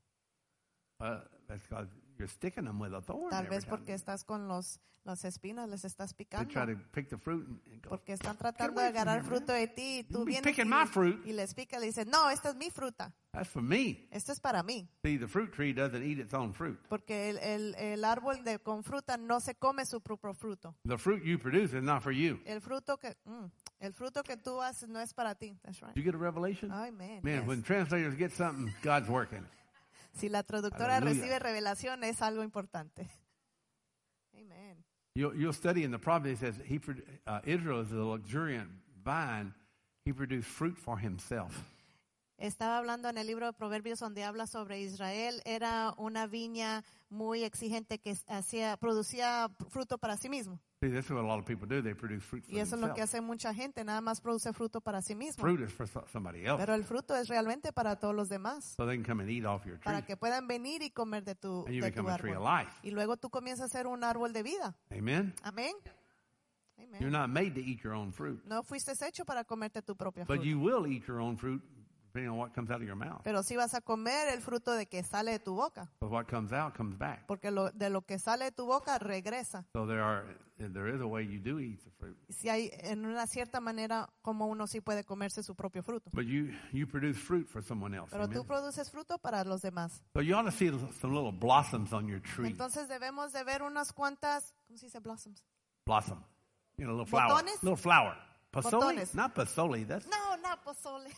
Uh, that's because you're sticking them with a thorn. Tal every vez time. porque estás con los, los espinos, les estás They picando. try to pick the fruit and, and go, Porque están "Get tratando away de from agarrar here, man. fruto de ti y tú You be vienes picking y, my fruit. y les pica y le dices, no, esta es mi fruta. That's for me. Esto es para mí. See, the fruit tree doesn't eat its own fruit. Porque el, el, el árbol de, con fruta no se come su propio fruto. The fruit you produce is not for you. El fruto que mm, el fruto que tú haces no es para ti. That's right. Did you get a revelation? Ay, man, Man, yes. when translators get something, God's working. Si la traductora Aleluya. recibe revelación es algo importante. Amen. You'll, you'll study in the Proverbs, it says he, uh, Israel is a luxuriant vine. He produced fruit for himself. Estaba hablando en el libro de Proverbios donde habla sobre Israel. Era una viña muy exigente que hacía, producía fruto para sí mismo. See, that's what a lot of people do. They produce fruit for Y eso es lo que themselves. hace mucha gente, nada más produce fruto para sí mismo. Fruit is for so- somebody else. Pero el fruto es realmente para todos los demás, So they can come and eat off your tree. para que puedan venir y comer de tu, And you de tu become a tree of árbol. life. Y luego tú comienzas a ser un árbol de vida. Amen? Amén. You're Amén. not made to eat your own fruit. No fuiste hecho para comerte tu propia But fruta. you will eat your own fruit depending on what comes out of your mouth. Pero sí vas a comer el fruto de que sale de tu boca. But what comes out comes back. Porque lo, de lo que sale de tu boca regresa. So there are there is a way you do eat the fruit. Si hay en una cierta manera como uno sí puede comerse su propio fruto. But you you produce fruit for someone else. Pero tú Amen? produces fruto para los demás. So you ought to see some little blossoms on your tree. Entonces debemos de ver unas cuantas, ¿cómo se dice blossoms? Blossom. You know, little flower. Botones? Little flower. Pasoli? Botones. Not pasoli. That's No, no, pozole.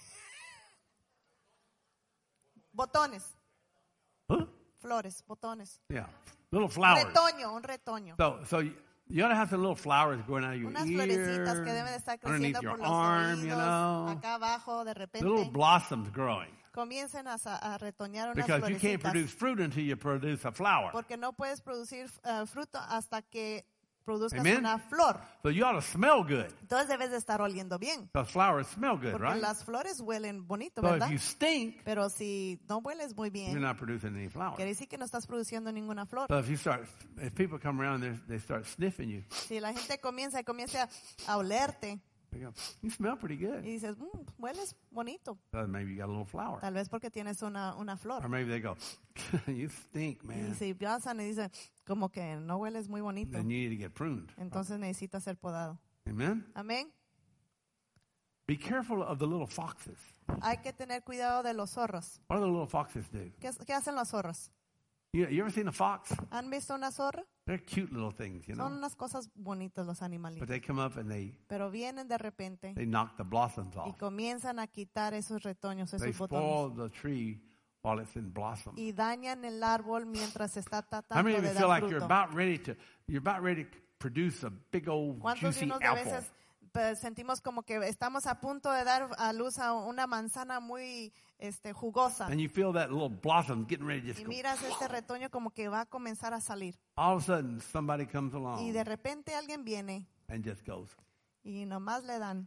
Botones, huh? flores, botones. Yeah. Little flowers. Retoño, un retoño. So so you, you ought to have some little flowers going out of your Unas ear, florecitas que deben de estar underneath creciendo your por los arm, you oídos, know. acá abajo, de repente. Little blossoms growing. Comiencen a, sa- a retoñar unas Because you can't florecitas. produce fruit until you produce a flower. Porque no puedes producir eh, fruto hasta que produzcas Amen. una flor. So you ought to smell good. Entonces debes de estar oliendo bien. Because flowers smell good, Porque right? las flores huelen bonito, So ¿verdad? if you stink, Pero si no hueles muy you're bien, not producing any flowers. quiere decir que no estás produciendo ninguna flor. So if you start, if people come around, they they start sniffing you. Si la gente comienza y comienza a olerte They go, you smell pretty y good. dices, mm, hueles bonito. So maybe you got a little flower. Tal vez porque tienes una, una flor. Or maybe they go, you stink, Y man. si piensan y dicen, como que no hueles muy bonito, Then you need to get pruned. entonces necesitas ser podado. Amen? Amén. Be careful of the little foxes. Hay que tener cuidado de los zorros. What do the little foxes do? ¿Qué, qué hacen los zorros? You, you ever seen a fox? ¿Han visto una zorra? They're cute little things, you Son know. unas cosas bonitas los But animalitos. they come up and they, Pero vienen de repente they knock the blossoms y off. comienzan a quitar esos retoños, They esos botones. spoil the tree while it's in blossom. Y dañan el árbol mientras está How tratando many of de you feel dar like you're fruto. about ready to, you're about ready to produce a big old ¿Cuántos de juicy unos de apple? veces pues, sentimos como que estamos a punto de dar a luz a una manzana muy este, jugosa? And you feel that little blossom getting ready to just Y go. miras este retoño como que va a comenzar a salir. All of a sudden, somebody comes Y along de repente alguien viene and just goes, y nomás le dan.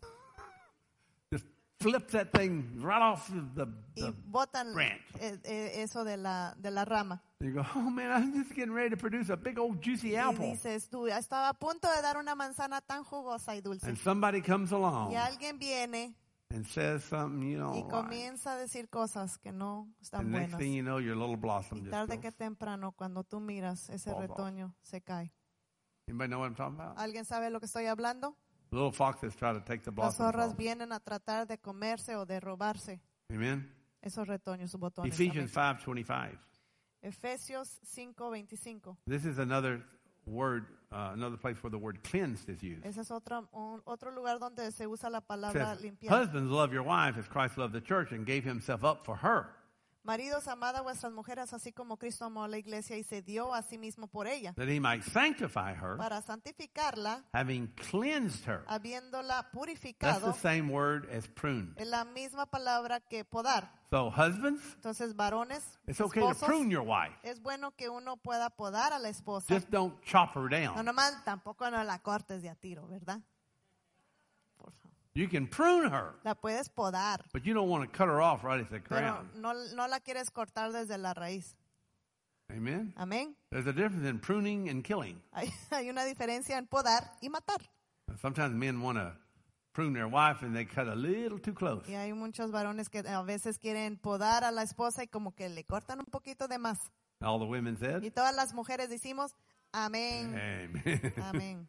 just flips that thing right off the, Y the botan branch. eh, eh, eso de la, de la rama. You go, oh man, I'm just getting ready to produce a big old juicy Y apple. dices tú, estaba a punto de dar una manzana tan jugosa y dulce. And somebody comes along Y alguien viene and says something you y don't like. comienza a decir cosas que no The están next buenas. thing you know, your little blossom Y just tarde goes. que temprano, cuando tú miras, ese Falls off. retoño se cae. Anybody know what I'm talking about? ¿Alguien sabe lo que estoy hablando? Little foxes try to take the Las blossoms zorras off. vienen a tratar de comerse o de robarse Amen? esos retoños, sus botones. Ephesians Amén. five twenty-five. Efesios cinco veinticinco. This is another word, uh, another place where the word cleansed is used. Ese es otro, un- otro lugar donde se usa la It palabra says, limpiar. husbands, love your wives as Christ loved the church and gave himself up for her. Maridos, amad a vuestras mujeres así como Cristo amó a la iglesia y se dio a sí mismo por ella, That he might sanctify her, para santificarla, having cleansed her. habiéndola That's purificado. the same word as pruned. Es la misma palabra que podar. So husbands, Entonces, varones, it's okay to esposos, prune your wife. es bueno que uno pueda podar a la esposa. Just don't chop her No, down. nomás tampoco no la cortes de a tiro, ¿verdad? Por favor. You can prune her, La puedes podar, but you don't want to cut her off right at the pero ground. no, no la quieres cortar desde la raíz. Amen? Amén. There's a difference in pruning and killing. Hay, hay una diferencia en podar y matar. Sometimes men want to prune their wife and they cut a little too close. Y hay muchos varones que a veces quieren podar a la esposa y como que le cortan un poquito de más. All the women said, Y todas las mujeres decimos, amén, Amen. amén.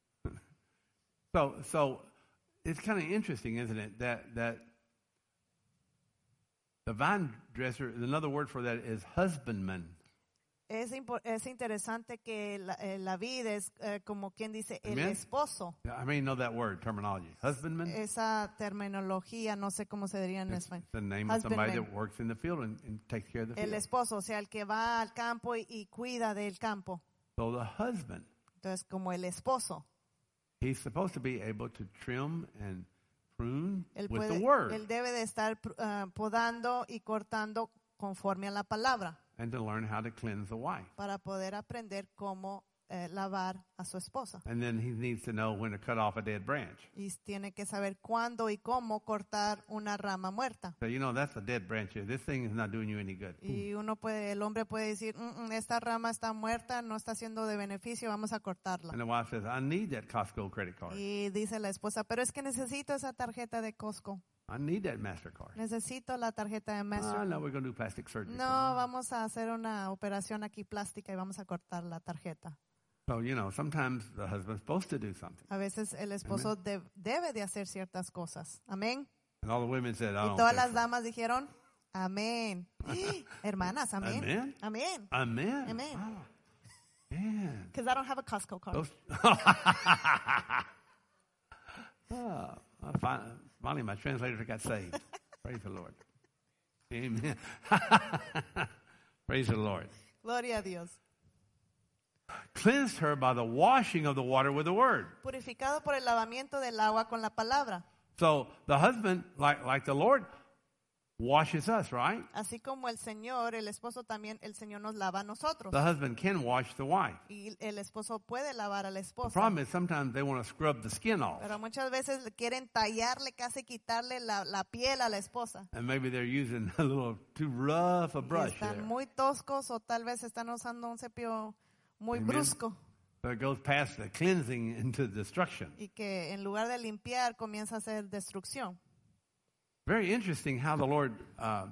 So, so it's kind of interesting, isn't it, that that the vine dresser, another word for that is husbandman. Es, impo- es interesante que la, eh, la vid es eh, como quien dice el Amen. esposo. I mean, know that word terminology. Husbandman. Esa terminología, no sé cómo se diría en It's español. the name of somebody Husbandman. that works in the field and, and takes care of the El field. esposo, o sea, el que va al campo y, y cuida del campo. So the husband Entonces, como el esposo, he's supposed to be able to trim and prune él, with puede, the word él debe de estar uh, podando y cortando conforme a la palabra and to learn how to cleanse the wife. para poder aprender cómo eh, lavar a su esposa. And then he needs to know when to cut off a dead branch. Y tiene que saber cuándo y cómo cortar una rama muerta. So, you know, that's a dead branch here. This thing is not doing you any good. Y uno puede, el hombre puede decir, mm, mm, esta rama está muerta, no está siendo de beneficio, vamos a cortarla. And the wife says, I need that Costco credit card. Y dice la esposa, pero es que necesito esa tarjeta de Costco. I need that MasterCard. Necesito la tarjeta de Ah, Mastercard. no, we're going to do plastic surgery. No, vamos a hacer una operación aquí plástica y vamos a cortar la tarjeta. So, you know, sometimes the husband's supposed to do something. A veces el esposo de- debe de hacer ciertas cosas. Amén. And all the women said, I Y don't todas think las so. damas dijeron, amén. Hermanas, amén. Amen? Amén. Amen. Amen. Oh, man. Because I don't have a Costco card. Those oh, well, finally, finally, my translator got saved. Praise the Lord. Amen. Praise the Lord. Gloria a Dios. Cleansed her by the washing of the water with the word. Purificado por el lavamiento del agua con la palabra. So the husband, like, like the Lord, washes us, right? Así como el Señor, el esposo también, el Señor nos lava a nosotros. The husband can wash the wife. Y el esposo puede lavar a la The esposa. problem is sometimes they want to scrub the skin off. Pero muchas veces quieren tallarle, casi quitarle la, la piel a la esposa. And maybe they're using a little too rough a Y brush there. están muy toscos o tal vez están usando un cepillo muy Amen. brusco. So it goes past the cleansing into destruction. Y que en lugar de limpiar comienza a hacer destrucción. Very interesting how the Lord uh,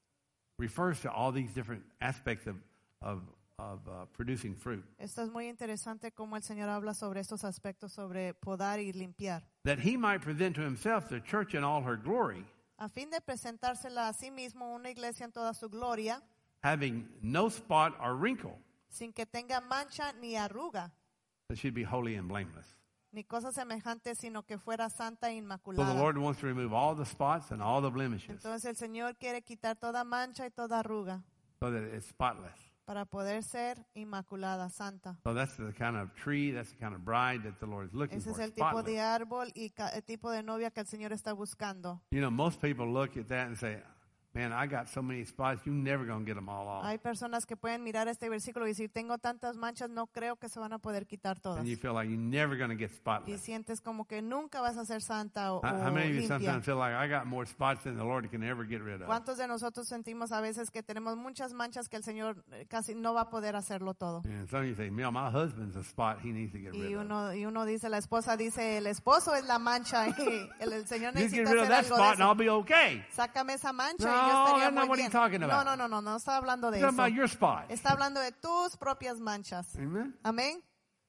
refers to all these different aspects of, of, of uh, producing fruit. Esto es muy interesante cómo el Señor habla sobre estos aspectos, sobre podar y limpiar. That he might present to himself the church in all her glory, A fin de presentársela a sí mismo una iglesia en toda su gloria, having no spot or wrinkle, sin que tenga mancha ni arruga, that she'd be holy and blameless. ni cosa semejante, sino que fuera santa e So the inmaculada. Lord wants to remove all the spots and all the blemishes Entonces el Señor quiere quitar toda mancha y toda arruga so that it's spotless. para poder ser inmaculada, santa. So that's the kind of tree, that's the kind of bride that the Lord is looking Ese for. es el tipo spotless. de árbol y ca- el tipo de novia que el Señor está buscando. You know, most people look at that and say, man, I got so many spots, you're never going to get them all off. Hay personas que pueden mirar este versículo y decir, tengo tantas manchas, no creo que se van a poder quitar todas. And you feel like you're never going to get Y spotless. sientes como que nunca vas a ser santa o, How, o how many of you limpia. sometimes feel like I got more spots than the Lord can ever get rid of? ¿Cuántos de nosotros sentimos a veces que tenemos muchas manchas que el Señor eh, casi no va a poder hacerlo todo? And some of you say, "Man, my husband's a spot he needs to get rid Y of." uno, y uno dice, la esposa dice, el esposo es la mancha y el, el Señor Just get necesita rid of hacer that algo spot de and I'll eso. be okay. Sácame esa mancha No, y yo estaría that's not muy what bien. he's talking No, about. no, no, no, no está hablando de He's talking eso. about your spot. Está hablando de tus propias manchas. Amen. Amén.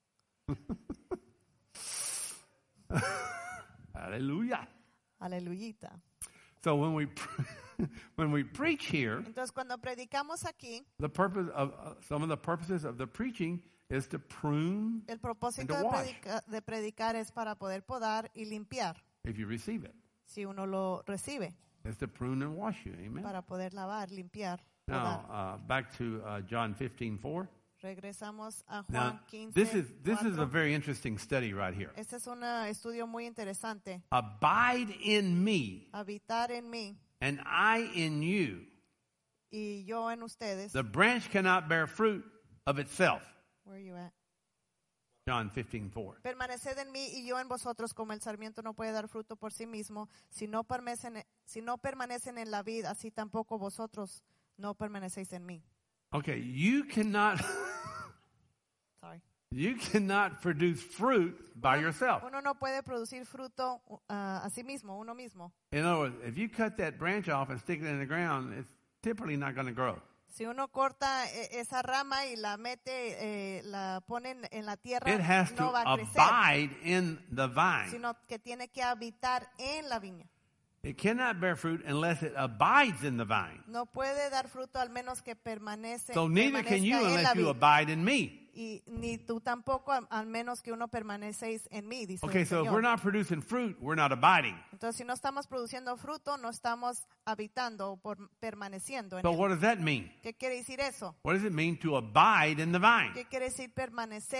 Hallelujah. Aleluyita. So when we pre- when we preach here, Entonces, cuando predicamos aquí, the purpose of uh, some of the purposes of the preaching is to prune el propósito And de, to wash. predica- de predicar es para poder podar y limpiar, if you receive it. si uno lo recibe, It's to prune and wash you. Amen. para poder lavar, limpiar, Now, podar. uh, back to uh, John fifteen four. Regresamos a Juan Now, quince. this is this is a cuatro. very interesting study right here. Este es un uh, estudio muy interesante. Abide in me, Habitar en mí and I in you. y yo en ustedes. The branch cannot bear fruit of itself. Where are you at? John fifteen four. Permaneced en mí y yo en vosotros, como el sarmiento no puede dar fruto por sí mismo, si no permanecen, si no permanecen en la vid, así tampoco vosotros no permanecéis en mí. Okay, you cannot Sorry. you cannot produce fruit by yourself. Uno no puede producir fruto uh, a sí mismo, uno mismo. In other words, if you cut that branch off and stick it in the ground, it's typically not going to grow. Si uno corta eh, esa rama y la mete, eh, la pone en, en la tierra, It has to no va a crecer, abide in the vine. sino que tiene que habitar en la viña. It cannot bear fruit unless it abides in the vine. No puede dar fruto al menos que permanece, So neither can you permanezca en la unless you vid. abide in me. Y ni tú tampoco, al, al menos que uno permanecéis en mí, dice Okay, el so if Señor. we're not producing fruit, we're not abiding. Entonces, si no estamos produciendo fruto, no estamos habitando o por- permaneciendo en So él. what does that mean? ¿Qué quiere decir eso? What does it mean to abide in the vine? ¿Qué quiere decir permanecer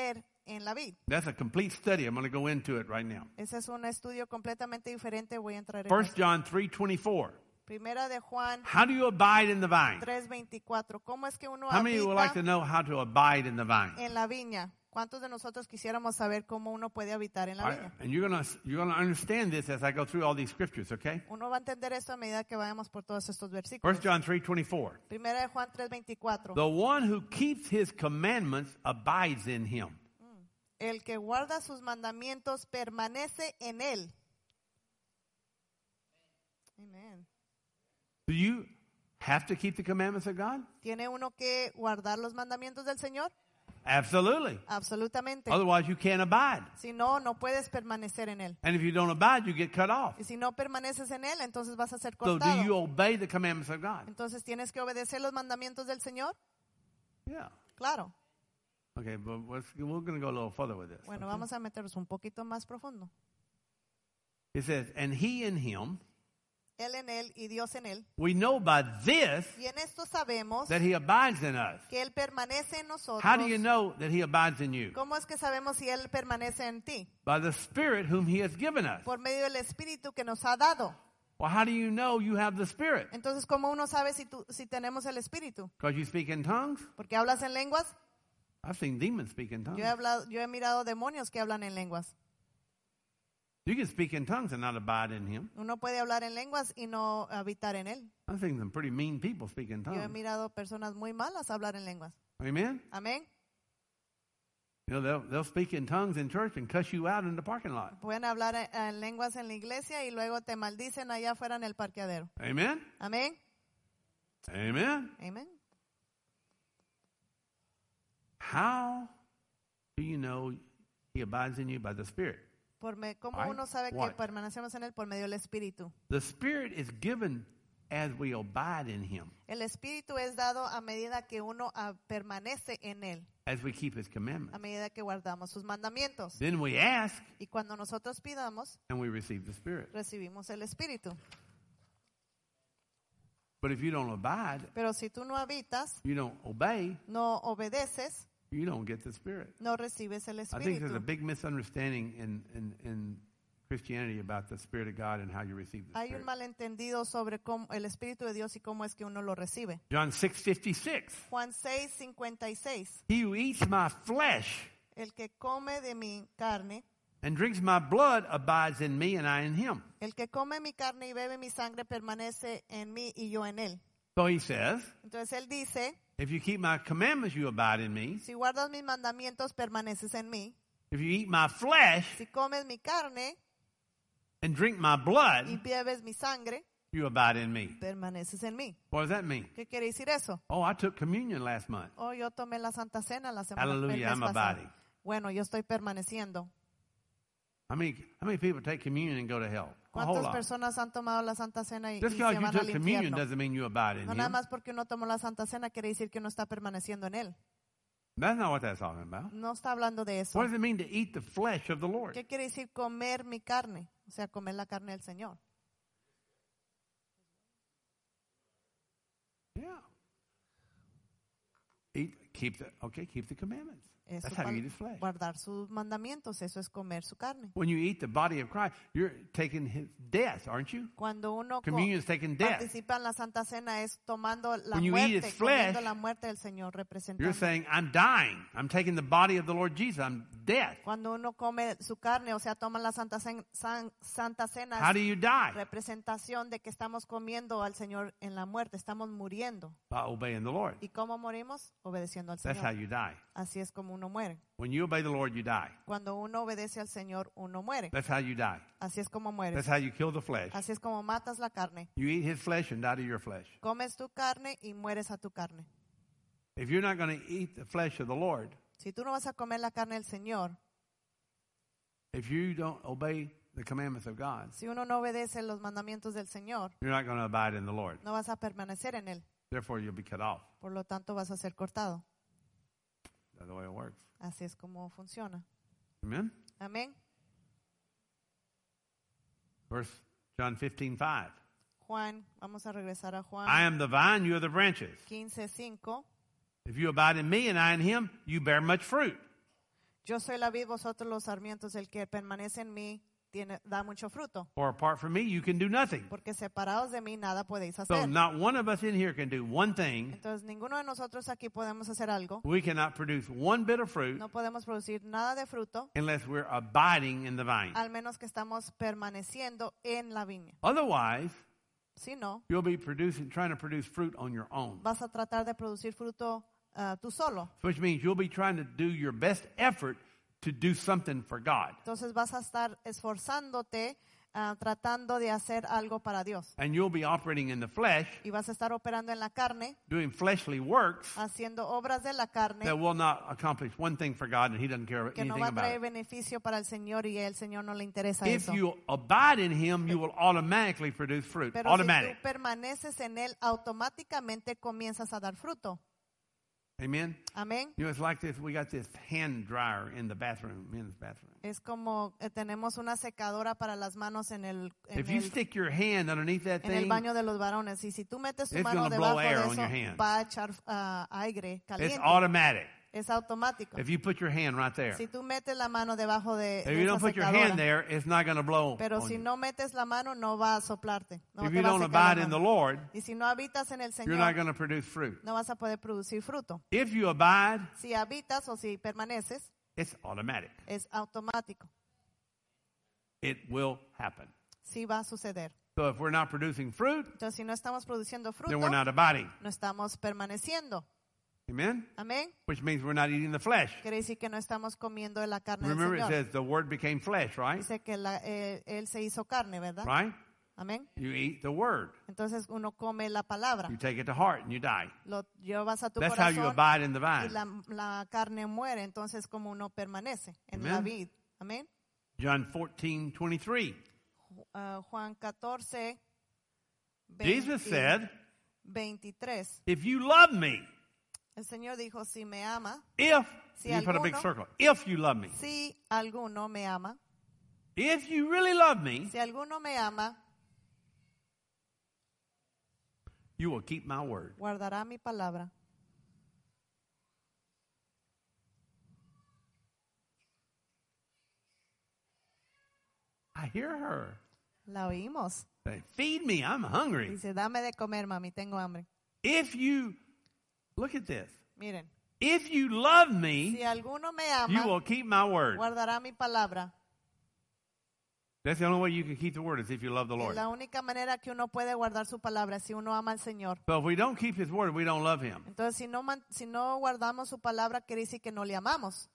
en la vid. That's a complete study. I'm going to go into it right now. Ese es un estudio completamente diferente. Voy a entrar en First eso. John three twenty-four. Primera de Juan How do you abide in the vine? tres veinticuatro. ¿Cómo es que uno How many would like to habita know how to abide in the vine? en la viña? ¿Cuántos de nosotros quisiéramos saber cómo uno puede habitar en la I- viña? and you're going to you're going to understand this as I go through all these scriptures, okay? Uno va a entender esto a medida que vayamos por todos estos versículos. First John three twenty-four. Primera de Juan tres veinticuatro. The one who keeps his commandments abides in him. El que guarda sus mandamientos permanece en él. Amén. Do you have to keep the commandments of God? ¿Tiene uno que guardar los mandamientos del Señor? Absolutely. Absolutamente. Otherwise, you can't abide. Si no, no puedes permanecer en él. And if you don't abide, you get cut off. Y si no permaneces en él, entonces vas a ser So, do cortado. you obey the commandments of God? Entonces, ¿tienes que obedecer los mandamientos del Señor? Yeah. Claro. Okay, but let's, we're going to go a little further with this. Bueno, okay? vamos a meternos un poquito más profundo. It says, and he in him, Él en él y Dios en él. we know by this Y en esto sabemos that he abides in us. que Él permanece en nosotros. How do you know that he abides in you? ¿Cómo es que sabemos si Él permanece en ti? By the Spirit whom he has given us. Por medio del Espíritu que nos ha dado. Well, how do you know you have the Spirit? Entonces, ¿cómo uno sabe si, tú, si tenemos el Espíritu? Because you speak in tongues? ¿Porque hablas en lenguas? I've seen demons speak in tongues. Yo he, hablado, yo he mirado demonios que hablan en lenguas. You can speak in tongues and not abide in him. Uno puede hablar en lenguas y no habitar en Él. I've seen some pretty mean people speak in Yo he tongues. mirado personas muy malas hablar en lenguas. Amen? Amén. You know, they'll, they'll speak in tongues in church and cuss you out in the parking lot. Pueden hablar en, en lenguas en la iglesia y luego te maldicen allá afuera en el parqueadero. Amen? Amén. Amen? Amén. How do you know he abides in you? By the Spirit. Por me, ¿Cómo Why? uno sabe que Why? permanecemos en Él? Por medio del Espíritu. The Spirit is given as we abide in him, El Espíritu es dado a medida que uno ah, permanece en Él, as we keep his a commandments. medida que guardamos sus mandamientos. Then we ask Y cuando nosotros pidamos, and we receive the Spirit. recibimos el Espíritu. But if you don't abide, Pero si tú no habitas, you don't obey, no obedeces, you don't get the Spirit. no recibes el I think there's a Espíritu. big misunderstanding in, in, in Christianity about the Spirit of God and how you receive the Hay un Spirit. malentendido sobre cómo, el Espíritu de Dios y cómo es que uno lo recibe. John six fifty-six. Juan seis cincuenta y seis. He who eats my flesh El que come de mi carne, and drinks my blood abides in me and I in him. el que come mi carne y bebe mi sangre permanece en mí y yo en él. So he says, Entonces él dice, if you keep my commandments, you abide in me. si guardas mis mandamientos, permaneces en mí. If you eat my flesh Si comes mi carne and drink my y blood, bebes mi sangre, you abide in me. permaneces en mí. What does that mean? ¿Qué quiere decir eso? Oh, I took communion last month. Oh, yo tomé la Santa Cena la semana Hallelujah, el mes I'm pasado. abiding. Bueno, yo estoy permaneciendo. How many, how many people take communion and go to hell? A whole ¿Cuántas lot. personas han tomado la Santa Cena y, y Just se because you van took al communion infierno? doesn't mean you abide in No nada him. más porque uno tomó la Santa Cena quiere decir que uno está permaneciendo en él. That's not what that's talking about. No está hablando de eso. What does it mean to eat the flesh of the Lord? ¿Qué quiere decir comer mi carne? O sea, comer la carne del Señor. Yeah. Eat, keep the, okay, keep the commandments. Eso That's how cual- you eat his flesh. guardar sus mandamientos, eso es comer su carne. When you eat the body of Christ, you're taking his death, aren't you? Cuando uno co- Communion is taking death. participa en la Santa Cena es tomando la When you eat muerte, his flesh, comiendo la muerte del Señor, You're representando. saying, I'm dying. I'm taking the body of the Lord Jesus. I'm dead. Cuando uno come su carne, o sea, toma la Santa Cena, san- Santa Cena How do es you die? representación de que estamos comiendo al Señor en la muerte, estamos muriendo. By obeying the Lord. ¿Y cómo morimos? Obedeciendo al That's how Señor. you die. Así es como uno muere. When you obey the Lord, you die. Cuando uno obedece al Señor, uno muere. That's how you die. Así es como mueres. That's how you kill the flesh. Así es como matas la carne. You eat his flesh and die to your flesh. Comes tu carne y mueres a tu carne. If you're not going to eat the flesh of the Lord, Si tú no vas a comer la carne del Señor, if you don't obey the commandments of God, si uno no obedece los mandamientos del Señor, you're not going to abide in the Lord. no vas a permanecer en Él. Therefore, you'll be cut off. Por lo tanto, vas a ser cortado. That's the way it works. Así es como funciona. Amen? Amén. Verse John fifteen five. Juan, vamos a regresar a I Juan am the vine, you are the branches. quince cinco. If you abide in me and I in him, you bear much fruit. Yo soy la vid, vosotros los sarmientos, el que permanece en mí tiene, da mucho fruto. For apart from me, you can do nothing. Porque separados de mí nada podéis So hacer. not one of us in here can do one thing. Entonces ninguno de nosotros aquí podemos hacer algo. We cannot produce one bit of fruit No podemos producir nada de fruto, unless we're abiding in the vine. al menos que estamos permaneciendo en la viña. Otherwise, Si no, you'll be producing, trying to produce fruit on your own. vas a tratar de producir fruto uh, tú solo. Which means you'll be trying to do your best effort to do something for God. Entonces vas a estar esforzándote, uh, tratando de hacer algo para Dios. And you'll be operating in the flesh, Y vas a estar operando en la carne, doing fleshly works haciendo obras de la carne that will not accomplish one thing for God, and He doesn't care que no anything va a about traer it. beneficio para el Señor y el Señor no le interesa If eso. you abide in Him, you will automatically produce fruit. Pero Automatic. si tú permaneces en Él, automáticamente comienzas a dar fruto. Amen? Amén. You know, it's like this. We got this hand dryer in the bathroom, men's bathroom. Es como eh, tenemos una secadora para las manos en el, en If you el, stick your hand underneath that en el thing, baño de los varones. Y si tú metes tu It's mano gonna blow debajo de air on eso, your hand. va a echar uh, aire it's caliente. automatic. Es automático. If you put your hand right there. Si tú metes la mano debajo de, If de you esa don't put your secadora, hand there, it's not going to blow pero on si you. no metes la mano, no va a soplarte. No If te you va a don't secar la abide in the mano. Lord, Y si no habitas en el you're not Señor, going to produce fruit. no vas a poder producir fruto. If you abide, Si habitas o si permaneces, it's automatic. es automático. It will happen. Sí va a suceder. So if we're not producing fruit, Entonces, si no estamos produciendo fruto, then we're not abiding. no estamos permaneciendo. Amen? Amén. Which means we're not eating the flesh. Quiere decir que no estamos comiendo de la carne del Remember, it Señor. says the word became flesh, right? Dice que la- eh, Él se hizo carne, ¿verdad? Right? Amén. You eat the word. Entonces uno come la palabra. You take it to heart and you die. Lo llevas a tu That's how you corazón abide in the y vine. la, la carne muere. Entonces como uno permanece en Amen. la vid. Amén. John fourteen twenty-three. Uh, Juan catorce, Jesus said, veintitrés. if you love me, El Señor dijo, si me ama, if, Si you put a big alguno- circle, if you love me, si alguno me ama, if you really love me, si alguno me ama, you will keep my word. guardará mi palabra. I hear her La oímos. say, feed me, I'm hungry. Dice, dame de comer, mami, tengo hambre. If you, look at this, Miren, if you love si me, alguno me you ama, will keep my word. guardará mi palabra. That's the only way you can keep the word is if you love the Y Lord. la única manera que uno puede guardar su palabra es si uno ama al Señor. So if we don't keep his word, we don't love him. Entonces, si no, man- si no guardamos su palabra, quiere decir que no le amamos.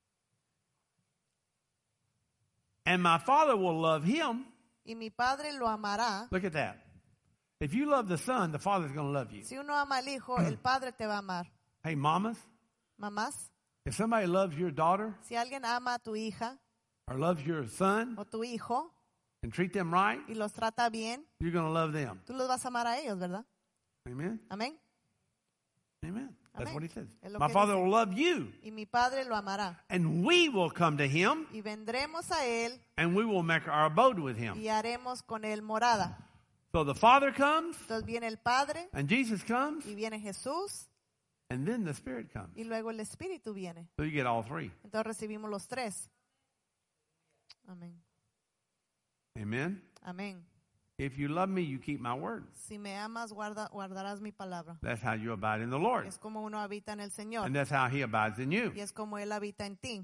And my Father will love him. Y mi Padre lo amará. Look at that. If you love the Son, the Father's going to love you. Si uno ama al Hijo, el Padre te va a amar. Hey, mamas, Mamás, if somebody loves your daughter si alguien ama a tu hija or loves your son o tu hijo and treat them right, y los trata bien, you're going to love them. tú los vas a amar a ellos, ¿verdad? Amen? Amén. Amen. That's Amén. what he says. Es lo My que Father dice. will love you, Y mi Padre lo amará. and we will come to him, Y vendremos a Él and we will make our abode with him. y haremos con Él morada. So the Father comes, Entonces viene el Padre and Jesus comes, y viene Jesús and then the Spirit comes. y luego el Espíritu viene. So you get all three. Entonces recibimos los tres. Amén. Amen? Amén. If you love me, you keep my word. Si me amas, guarda, guardarás mi palabra. That's how you abide in the Lord. Es como uno habita en el Señor And that's how he abides in you. y es como Él habita en ti.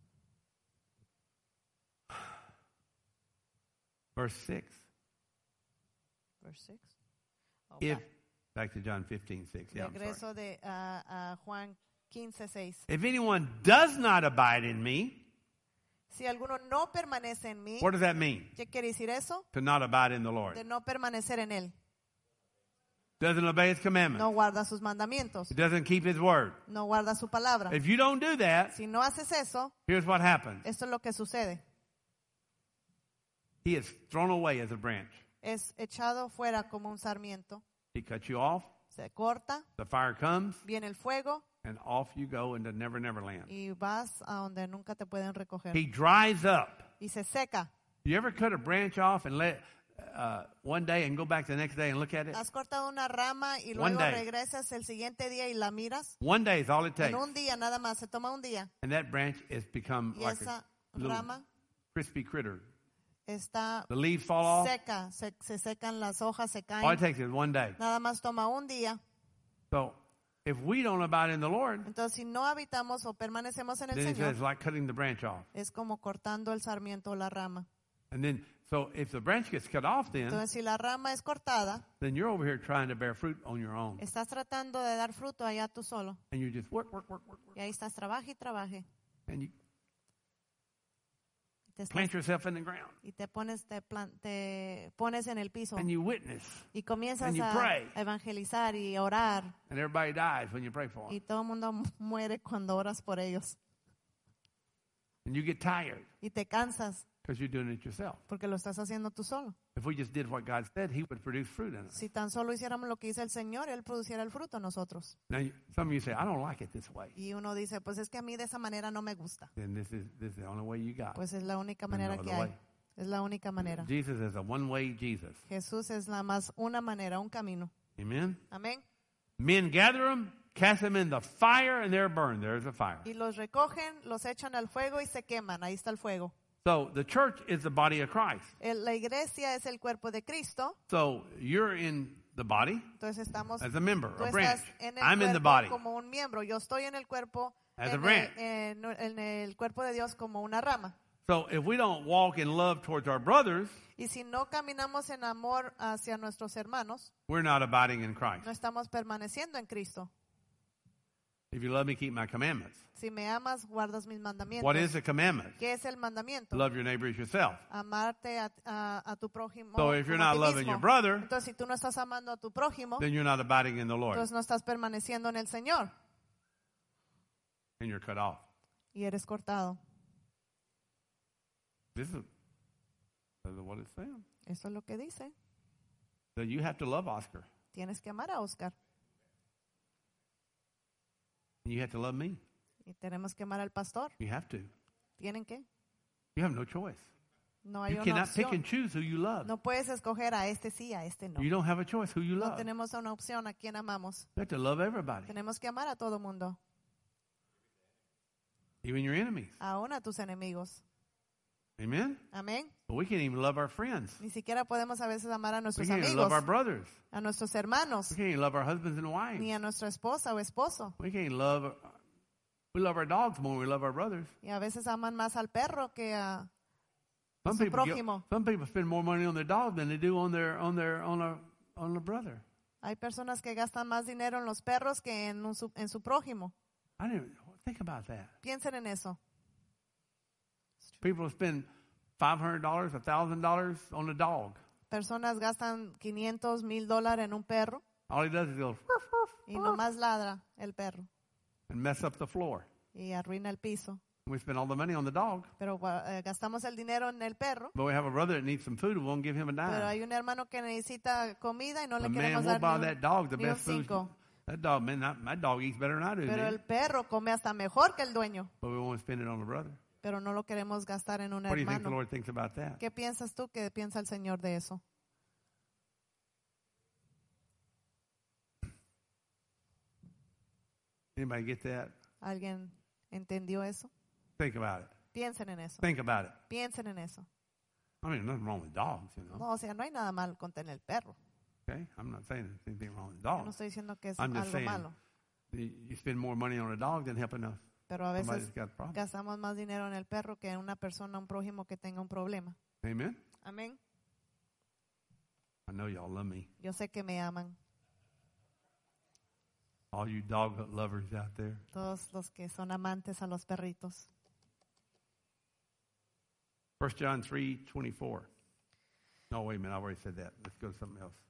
Verse six. Verse six. Oh, If, back. back to John fifteen, six. Yeah, I'm sorry. Regreso de a a Juan quince, seis. If anyone does not abide in me, Si alguno no permanece en mí, what does that mean? ¿qué quiere decir eso? To not abide in the Lord. De no permanecer en Él. Doesn't obey his commandments. No guarda sus mandamientos. It doesn't keep his word. No guarda su palabra. If you don't do that, Si no haces eso, here's what happens. esto es lo que sucede. He is thrown away as a branch. Es echado fuera como un sarmiento. He cuts you off. Se corta, The fire comes, viene el fuego and off you go into never, never land. y vas a donde nunca te pueden recoger. He dries up. Y se seca. You ever cut a branch off and let uh, one day and go back the next day and look at it? ¿Has cortado una rama y One luego day. regresas el siguiente día y la miras? One day is all it takes. En un día nada más, se toma un día. And that branch has become Y like esa a little rama crispy critter. está The leaves fall off. seca, se, se secan las hojas, se All it caen. takes is one day. Nada más toma un día. So if we don't abide in the Lord, Entonces, si no habitamos o permanecemos en el then he says Señor, it's like cutting the branch off. es como cortando el sarmiento o la rama. And then, so if the branch gets cut off then, Entonces, si la rama es cortada, then you're over here trying to bear fruit on your own. estás tratando de dar fruto allá tú solo. And you just work, work, work, work, work. Y ahí estás, trabaje y trabaje. And you Y te, estás- plant yourself in the ground. y te pones, te, plan- te pones en el piso. And you witness. Y comienzas and you a pray. evangelizar y orar. And everybody dies when you pray for them. Y todo el mundo muere cuando oras por ellos. And you get tired Y te cansas because you're doing it yourself. porque lo estás haciendo tú solo. If we just did what God said, he would produce fruit in us. Si tan solo hiciéramos lo que dice el Señor, Él produciera el fruto en nosotros. Now, you- some of you say, I don't like it this way. Y uno dice, pues es que a mí de esa manera no me gusta. Then this is, this is the only way you got. Pues es la única There's manera no que other hay. way. Es la única manera. Jesus is a one-way Jesus. Jesús es la más una manera, un camino. Amen? Amén. Men gather them, cast them in the fire, and they're burned. There's a fire. Y los recogen, los echan al fuego y se queman. Ahí está el fuego. So the church is the body of Christ. El- La iglesia es el cuerpo de Cristo. So you're in the body Entonces estamos, as a member, tú a estás branch. en el I'm in the cuerpo body. como un miembro. Yo estoy en el cuerpo, As a en branch. el, en- en el cuerpo de Dios como una rama. So if we don't walk in love towards our brothers, Y si no caminamos en amor hacia nuestros hermanos, we're not abiding in Christ. no estamos permaneciendo en Cristo. If you love me, keep my commandments. Si me amas, guardas mis mandamientos. What is the commandment? ¿Qué es el mandamiento? Love your neighbor as yourself. Amarte a, a- a tu prójimo. So if you're como a not ti loving mismo. your brother, Entonces, si tú no estás amando a tu prójimo, then you're not abiding in the Lord. entonces no estás permaneciendo en el Señor And you're cut off. y eres cortado. This is, this is what it's saying. Eso es lo que dice. So you have to love Oscar. Tienes que amar a Oscar And you have to love me. y tenemos que amar al pastor. You have to. ¿Tienen que? You have no choice. No hay You una cannot pick opción. and choose who you love. No puedes escoger a este sí, a este no. You don't have a choice who you No love. You tenemos una opción a quien amamos. have to love everybody, Tenemos que amar a todo mundo, even your enemies. aún a tus enemigos. Amen? Amén. But we can't even love our friends. Ni siquiera podemos a veces amar a We nuestros can't even amigos, love our brothers. a nuestros hermanos, We can't even love our husbands and wives. ni a nuestra esposa o esposo. We can't love, we love our dogs more than we love our brothers. Y a veces aman más al perro que a... Some su people, get- prójimo. some people spend more money on their dog than they do on their, on their, on a, on a brother. Hay personas que gastan más dinero en los perros que en, un su, en su prójimo. I didn't think about that. Piensen en eso. People spend five hundred dollars, one thousand dollars on a dog. Personas gastan quinientos mil dólares en un perro All he does is go "Ruff, ruff," y nomás ladra el perro and mess up the floor. y arruina el piso. We spend all the money on the dog, Pero eh, gastamos el dinero en el perro, but we have a brother that needs some food. We won't give him a pero dime. hay un hermano que necesita comida y no But le man, queremos we'll dar buy ni that un, dog the ni un best food. cinco. That dog, man, that, my dog eats better than I do, Pero man. el perro come hasta mejor que el dueño, But we won't spend it on the brother. pero no lo queremos gastar en un What do you think the hermano. Lord thinks about that? ¿Qué piensas tú? ¿Qué piensa el Señor de eso? Anybody get that? ¿Alguien entendió eso? Think about it. Piensen en eso. Think about it. Piensen en eso. I mean, nothing wrong with dogs, you know. No, o sea, no hay nada mal con tener perro. Okay, I'm not saying there's anything wrong with Yo no dogs. estoy diciendo que es I'm just algo saying malo, you you spend more money on a dog than helping us. pero a Somebody's veces got a problem. gastamos más dinero en el perro que en una persona, un prójimo que tenga un problema. Amen. Amén. I know y'all love me. Yo sé que me aman, All you dog lovers out there. todos los que son amantes a los perritos. First John three twenty-four. No, wait a minute. I already said that. Let's go to something else.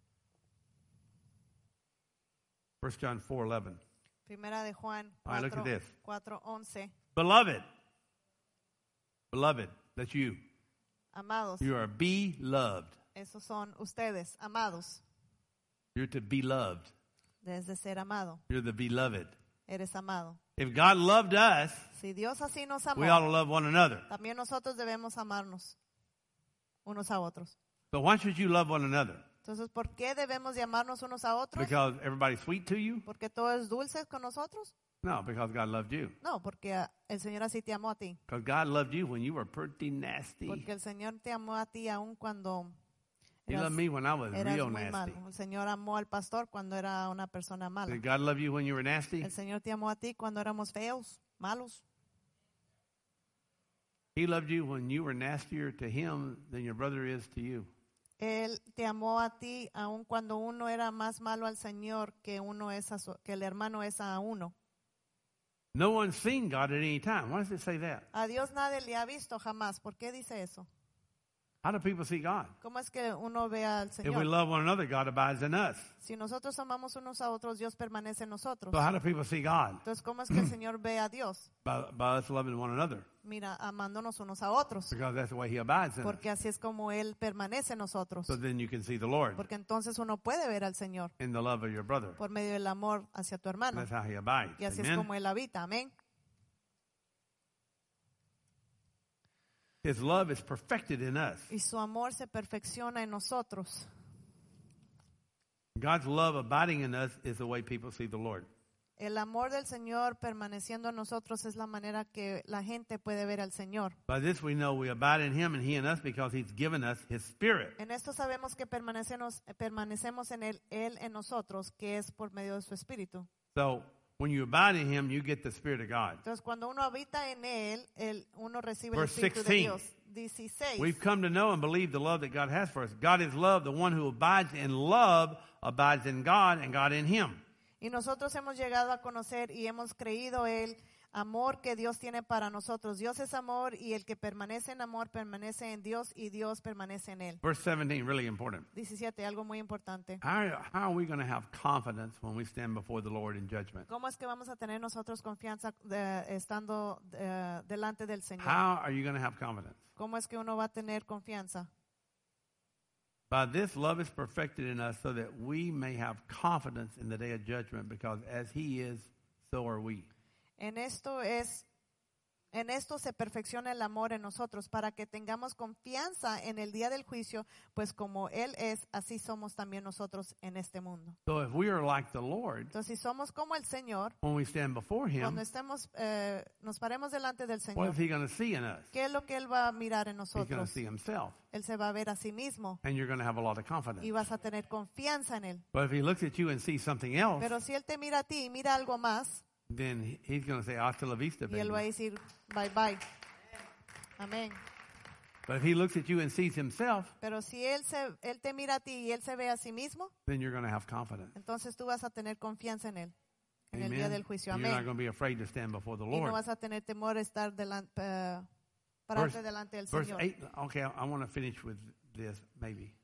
First John four eleven. Primera de Juan All right, look at this. cuatro once. Beloved. Beloved. That's you. Amados, You are beloved. esos son ustedes, amados, You're to be loved. desde ser amado. You're the beloved. Eres amado. If God loved us, Si Dios así nos amó, we ought to love one another. también nosotros debemos amarnos unos a otros. So why should you love one another? Entonces, ¿por qué debemos llamarnos unos a otros? Because everybody's sweet to you? ¿Porque todo es dulce con nosotros? No, because God loved you. No, porque uh, el Señor así te amó a ti. Because God loved you when you were pretty nasty. Porque el Señor te amó a ti aun cuando He eras, loved me when I was eras real muy nasty. malo. El Señor amó al pastor cuando era una persona mala. Did God love you when you were nasty? El Señor te amó a ti cuando éramos feos, malos. He loved you when you were nastier to him than your brother is to you. Él te amó a ti aun cuando uno era más malo al Señor que uno es a su, que el hermano es a uno. No one's seen God at any time. Why does it say that? A Dios nadie le ha visto jamás. ¿Por qué dice eso? How do people see God? ¿Cómo es que uno ve al If we Señor? love one another, God abides in us. Si nosotros amamos unos a otros, Dios permanece en nosotros. So how do people see God? Entonces, ¿cómo es que el Señor ve a Dios? By, by us loving one another. Mira, amándonos unos a otros. Because that's the way he abides in us. Porque así es como Él permanece en nosotros. So then you can see the Lord Porque entonces uno puede ver al Señor in the love of your brother. por medio del amor hacia tu hermano. That's how he abides. Y así es Amen? como Él habita. Amén. His love is perfected in us. Y su amor se perfecciona en nosotros. God's love abiding in us is the way people see the Lord. El amor del Señor permaneciendo en nosotros es la manera que la gente puede ver al Señor. By this we know we abide in him and he in us because he's given us his spirit. En esto sabemos que permanecemos, permanecemos en él, él en nosotros, que es por medio de su Espíritu. So when you abide in him, you get the spirit of God. Entonces, cuando uno habita en él, él uno recibe el Verse Espíritu de sixteen. Dios. dieciséis. We've come to know and believe the love that God has for us. God is love. The one who abides in love abides in God and God in him. Y nosotros hemos llegado a conocer y hemos creído el amor que Dios tiene para nosotros. Dios es amor y el que permanece en amor permanece en Dios y Dios permanece en él. Verse seventeen, really important. diecisiete, algo muy importante. How, how are we going to have confidence when we stand before the Lord in judgment? ¿Cómo es que vamos a tener nosotros confianza de- estando eh, delante del Señor? How are you going to have confidence? ¿Cómo es que uno va a tener confianza? By this, love is perfected in us so that we may have confidence in the day of judgment, because as he is, so are we. En esto es, en esto se perfecciona el amor en nosotros para que tengamos confianza en el día del juicio, pues como Él es, así somos también nosotros en este mundo. So if we are like the Lord, Entonces, si somos como el Señor, when we stand before cuando him, estemos, eh, nos paremos delante del what Señor, is he going to see in us? ¿qué es lo que Él va a mirar en He's going to nosotros? see himself, Él se va a ver a sí mismo and you're going to have a lot of confidence. y vas a tener confianza en Él. But if he looks at you and sees something else, Pero si Él te mira a ti y mira algo más, then he- he's going to say, hasta la vista, y Él va a baby. decir, bye bye. Amén. But if he looks at you and sees himself, Pero si él, se, él te mira a ti y Él se ve a sí mismo, then you're going to have confidence. entonces tú vas a tener confianza en Él, en el día Amen. del juicio. And you're not Amén. going to be afraid to stand before the Y no Lord. vas a tener temor de estar delante, eh, pararte Verse- delante del Verse Señor. eight. Okay, I, I want to finish with this, maybe.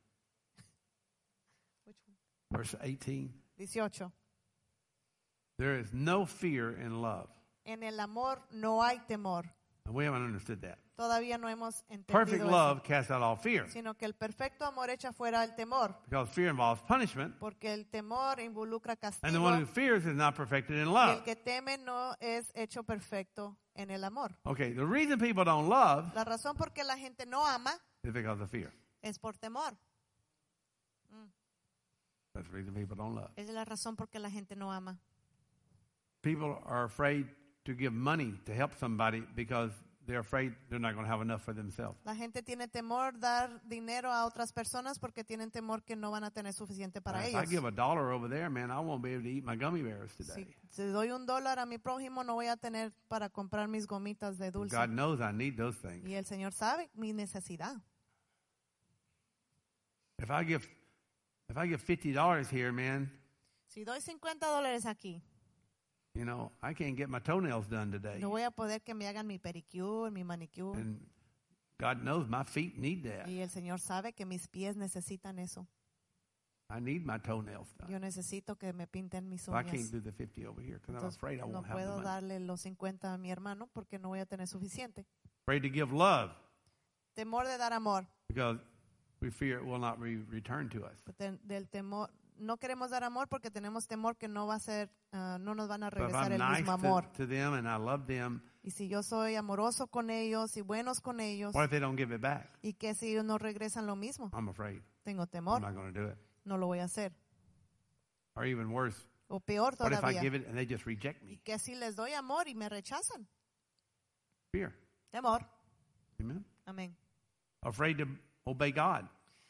Verse eighteen. dieciocho. There is no fear in love. En el amor no hay temor. And we haven't understood that. Todavía no hemos Perfect entendido love eso. casts out all fear, Sino que el perfecto amor echa fuera el temor. because fear involves punishment, Porque el temor involucra and the castigo. one who fears is not perfected in Y el love. que teme no es hecho perfecto en el amor. Okay, the reason people don't love La razón por qué la gente no ama is because of fear. es por temor. That's the reason people don't love. Es la razón por qué la gente no ama. People are afraid to give money to help somebody because they're afraid they're not going to have enough for themselves. La gente tiene temor dar dinero a otras personas porque tienen temor que no van a tener suficiente para If I ellos. give a dollar over there, man, I won't be able to eat my gummy bears today. Si, si doy un dólar a mi prójimo, no voy a tener para comprar mis gomitas de dulce. God knows I need those things. Y el Señor sabe mi necesidad. If I give, if I give fifty dollars here, man, Si doy cincuenta dólares aquí, you know, I can't get my toenails done today. no voy a poder que me hagan mi pedicure, mi manicure. And God knows my feet need that. Y el Señor sabe que mis pies necesitan eso. I need my toenails done. Yo necesito que me pinten mis So I can't uñas. do the fifty over here because I'm Entonces, afraid I no won't have the puedo money. darle los cincuenta a mi hermano porque no voy a tener suficiente. Afraid to give love Temor de dar amor. because we fear it will not be returned to us. Te- del temor, no queremos dar amor porque tenemos temor que no va a ser, uh, no nos van a But if regresar I'm el nice mismo to, amor. to them and I love them, Y si yo soy amoroso con ellos y buenos con ellos, what if they don't give it back? y que si ellos no regresan lo mismo, I'm afraid. tengo I'm temor, not going to do it. no lo voy a hacer. Or even worse, O peor what if I todavía, give it and they just reject me? que si les doy amor y me rechazan. Fear. Temor. Amen. Amén. Afraid to obey God.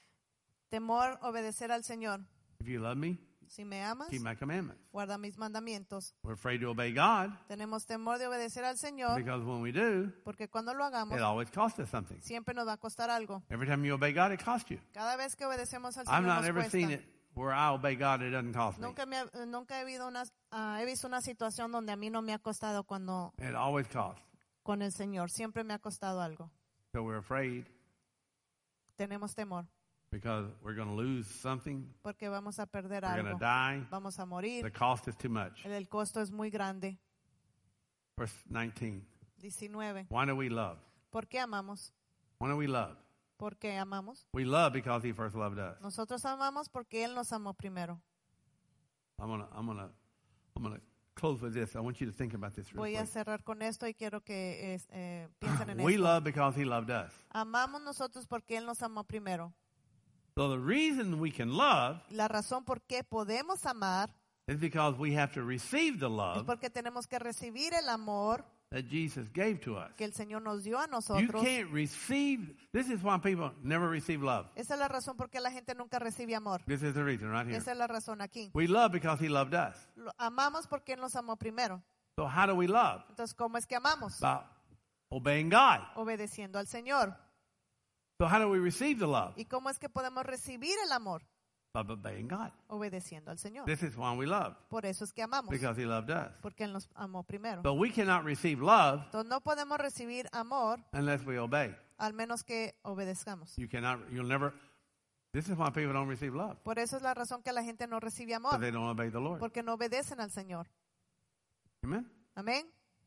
Temor, obedecer al Señor. If you love me, Si me amas, keep my commandments. guarda mis mandamientos. We're afraid to obey God Tenemos temor de obedecer al Señor because when we do, porque cuando lo hagamos, it always costs us something. siempre nos va a costar algo. Every time you obey God, it costs you. Cada vez que obedecemos al I've Señor not nos ever cuesta. seen it where I obey God, it doesn't cost me. Nunca, me ha- nunca he, visto una, ah, he visto una situación donde a mí no me ha costado cuando It always costs. con el Señor. Siempre me ha costado algo. So we're afraid Tenemos temor because we're going to lose something. porque vamos a perder We're going to algo. die. Vamos a The morir. cost is too much. El, el costo es muy grande. Verse nineteen. diecinueve. Why do we love? ¿Por qué amamos? Why do we love? ¿Por qué amamos? We love because He first loved us. Nosotros amamos porque Él nos amó primero. I'm gonna, I'm gonna, I'm gonna close with this. I want you to think about this real Voy a quick. cerrar con esto y quiero que es- eh, piensen en We esto. love because He loved us. Amamos nosotros porque Él nos amó primero. So the reason we can love La razón por qué podemos amar is because we have to receive the es love porque tenemos que recibir el amor that Jesus gave to us. que el Señor nos dio a You nosotros. can't receive. This is why people never receive love. Esa es la razón por qué la gente nunca recibe amor. This is the reason right here. Esa es la razón aquí. We love because He loved us. Lo amamos porque Él nos amó primero. So how do we love? Entonces, ¿cómo es que amamos? By obeying God. Obedeciendo al Señor. So how do we receive the love? ¿Y cómo es que podemos recibir el amor? By obeying God. Obedeciendo al Señor. This is why we love, Por eso es que amamos. because He loved us. Porque Él nos amó primero. But we cannot receive love Entonces, no podemos recibir amor unless we obey. al menos que obedezcamos. You cannot. You'll never. This is why people don't receive love, Por eso es la razón que la gente no recibe because amor. they don't obey the Lord. Porque no obedecen al Señor. Amen. Amén.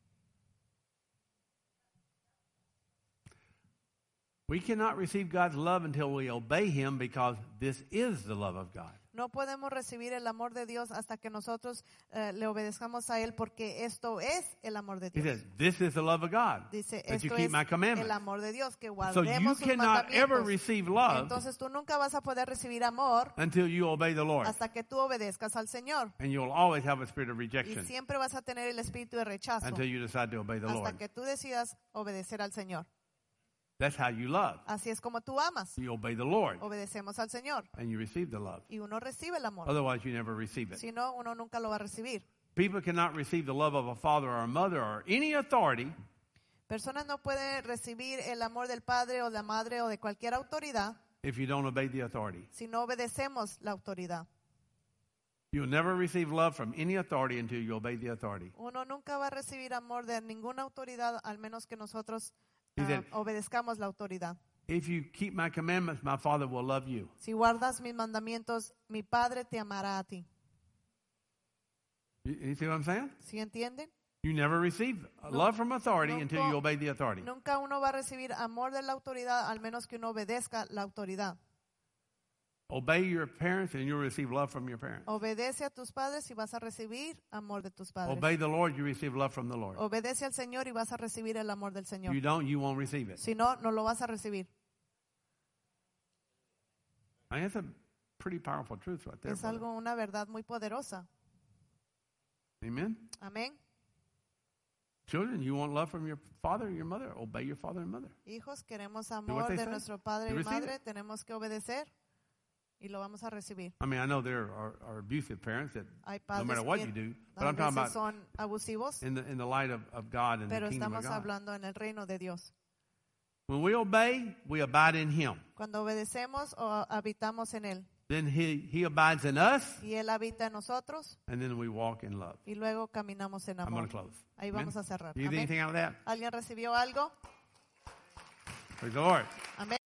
We cannot receive God's love until we obey Him, because this is the love of God. No podemos recibir el amor de Dios hasta que nosotros eh, le obedezcamos a Él, porque esto es el amor de He Dios. says, "This is the love of God, Dice, that you esto keep es my commandments." el amor de Dios, que So you guardemos sus cannot ever mandamientos. receive love Entonces tú nunca vas a poder recibir amor until you obey the Lord, hasta que tú obedezcas al Señor. and you'll always have a spirit of Y rejection siempre vas a tener el espíritu de rechazo until you decide to obey the hasta Lord. que tú decidas obedecer al Señor. That's how you love. Así es como tú amas. You obey the Lord, Obedecemos al Señor and you receive the love. y uno recibe el amor. Otherwise, you never receive it. Si no, uno nunca lo va a recibir. People cannot receive the love of a father or a mother or any authority Personas no pueden recibir el amor del padre o la madre o de cualquier autoridad if you don't obey the authority. si no obedecemos la autoridad. You'll never receive love from any authority until you obey the authority. Uno nunca va a recibir amor de ninguna autoridad al menos que nosotros He ah, said- obedezcamos la autoridad. If you keep my commandments, my Father will love you. Si guardas mis mandamientos, mi Padre te amará a ti. You, you see what I'm saying? ¿Sí entienden? You never receive love from authority until you obey the authority. Nunca uno va a recibir amor de la autoridad al menos que uno obedezca la autoridad. Obey your parents and you'll receive love from your parents. Obedece a tus padres y vas a recibir amor de tus padres. Obey the Lord, you receive love from the Lord. Obedece al Señor y vas a recibir el amor del Señor. You don't, you won't receive it. Si no, no lo vas a recibir. I mean, that's a pretty powerful truth right there. Es brother. algo, una verdad muy poderosa. Amen? Amén. Children, you want love from your father or your mother? Obey your father and mother. Hijos, queremos what amor they de say? nuestro padre You y receive madre. Tenemos que obedecer y lo vamos a recibir. I mean, I know there are, are abusive parents that Hay no padres matter what que you do, but a I'm talking veces about son abusivos, in the, in the light of, of God and pero the kingdom of estamos God. hablando en el reino de Dios. When we obey, we abide in Him. Cuando obedecemos o habitamos en Él Then He, he abides in us, y Él habita en nosotros and then we walk in love. y luego caminamos en I'm going amor. to close. Ahí Amen? vamos a cerrar. You get Amén. anything out of that? ¿Alguien recibió algo? Praise the Lord. Amén.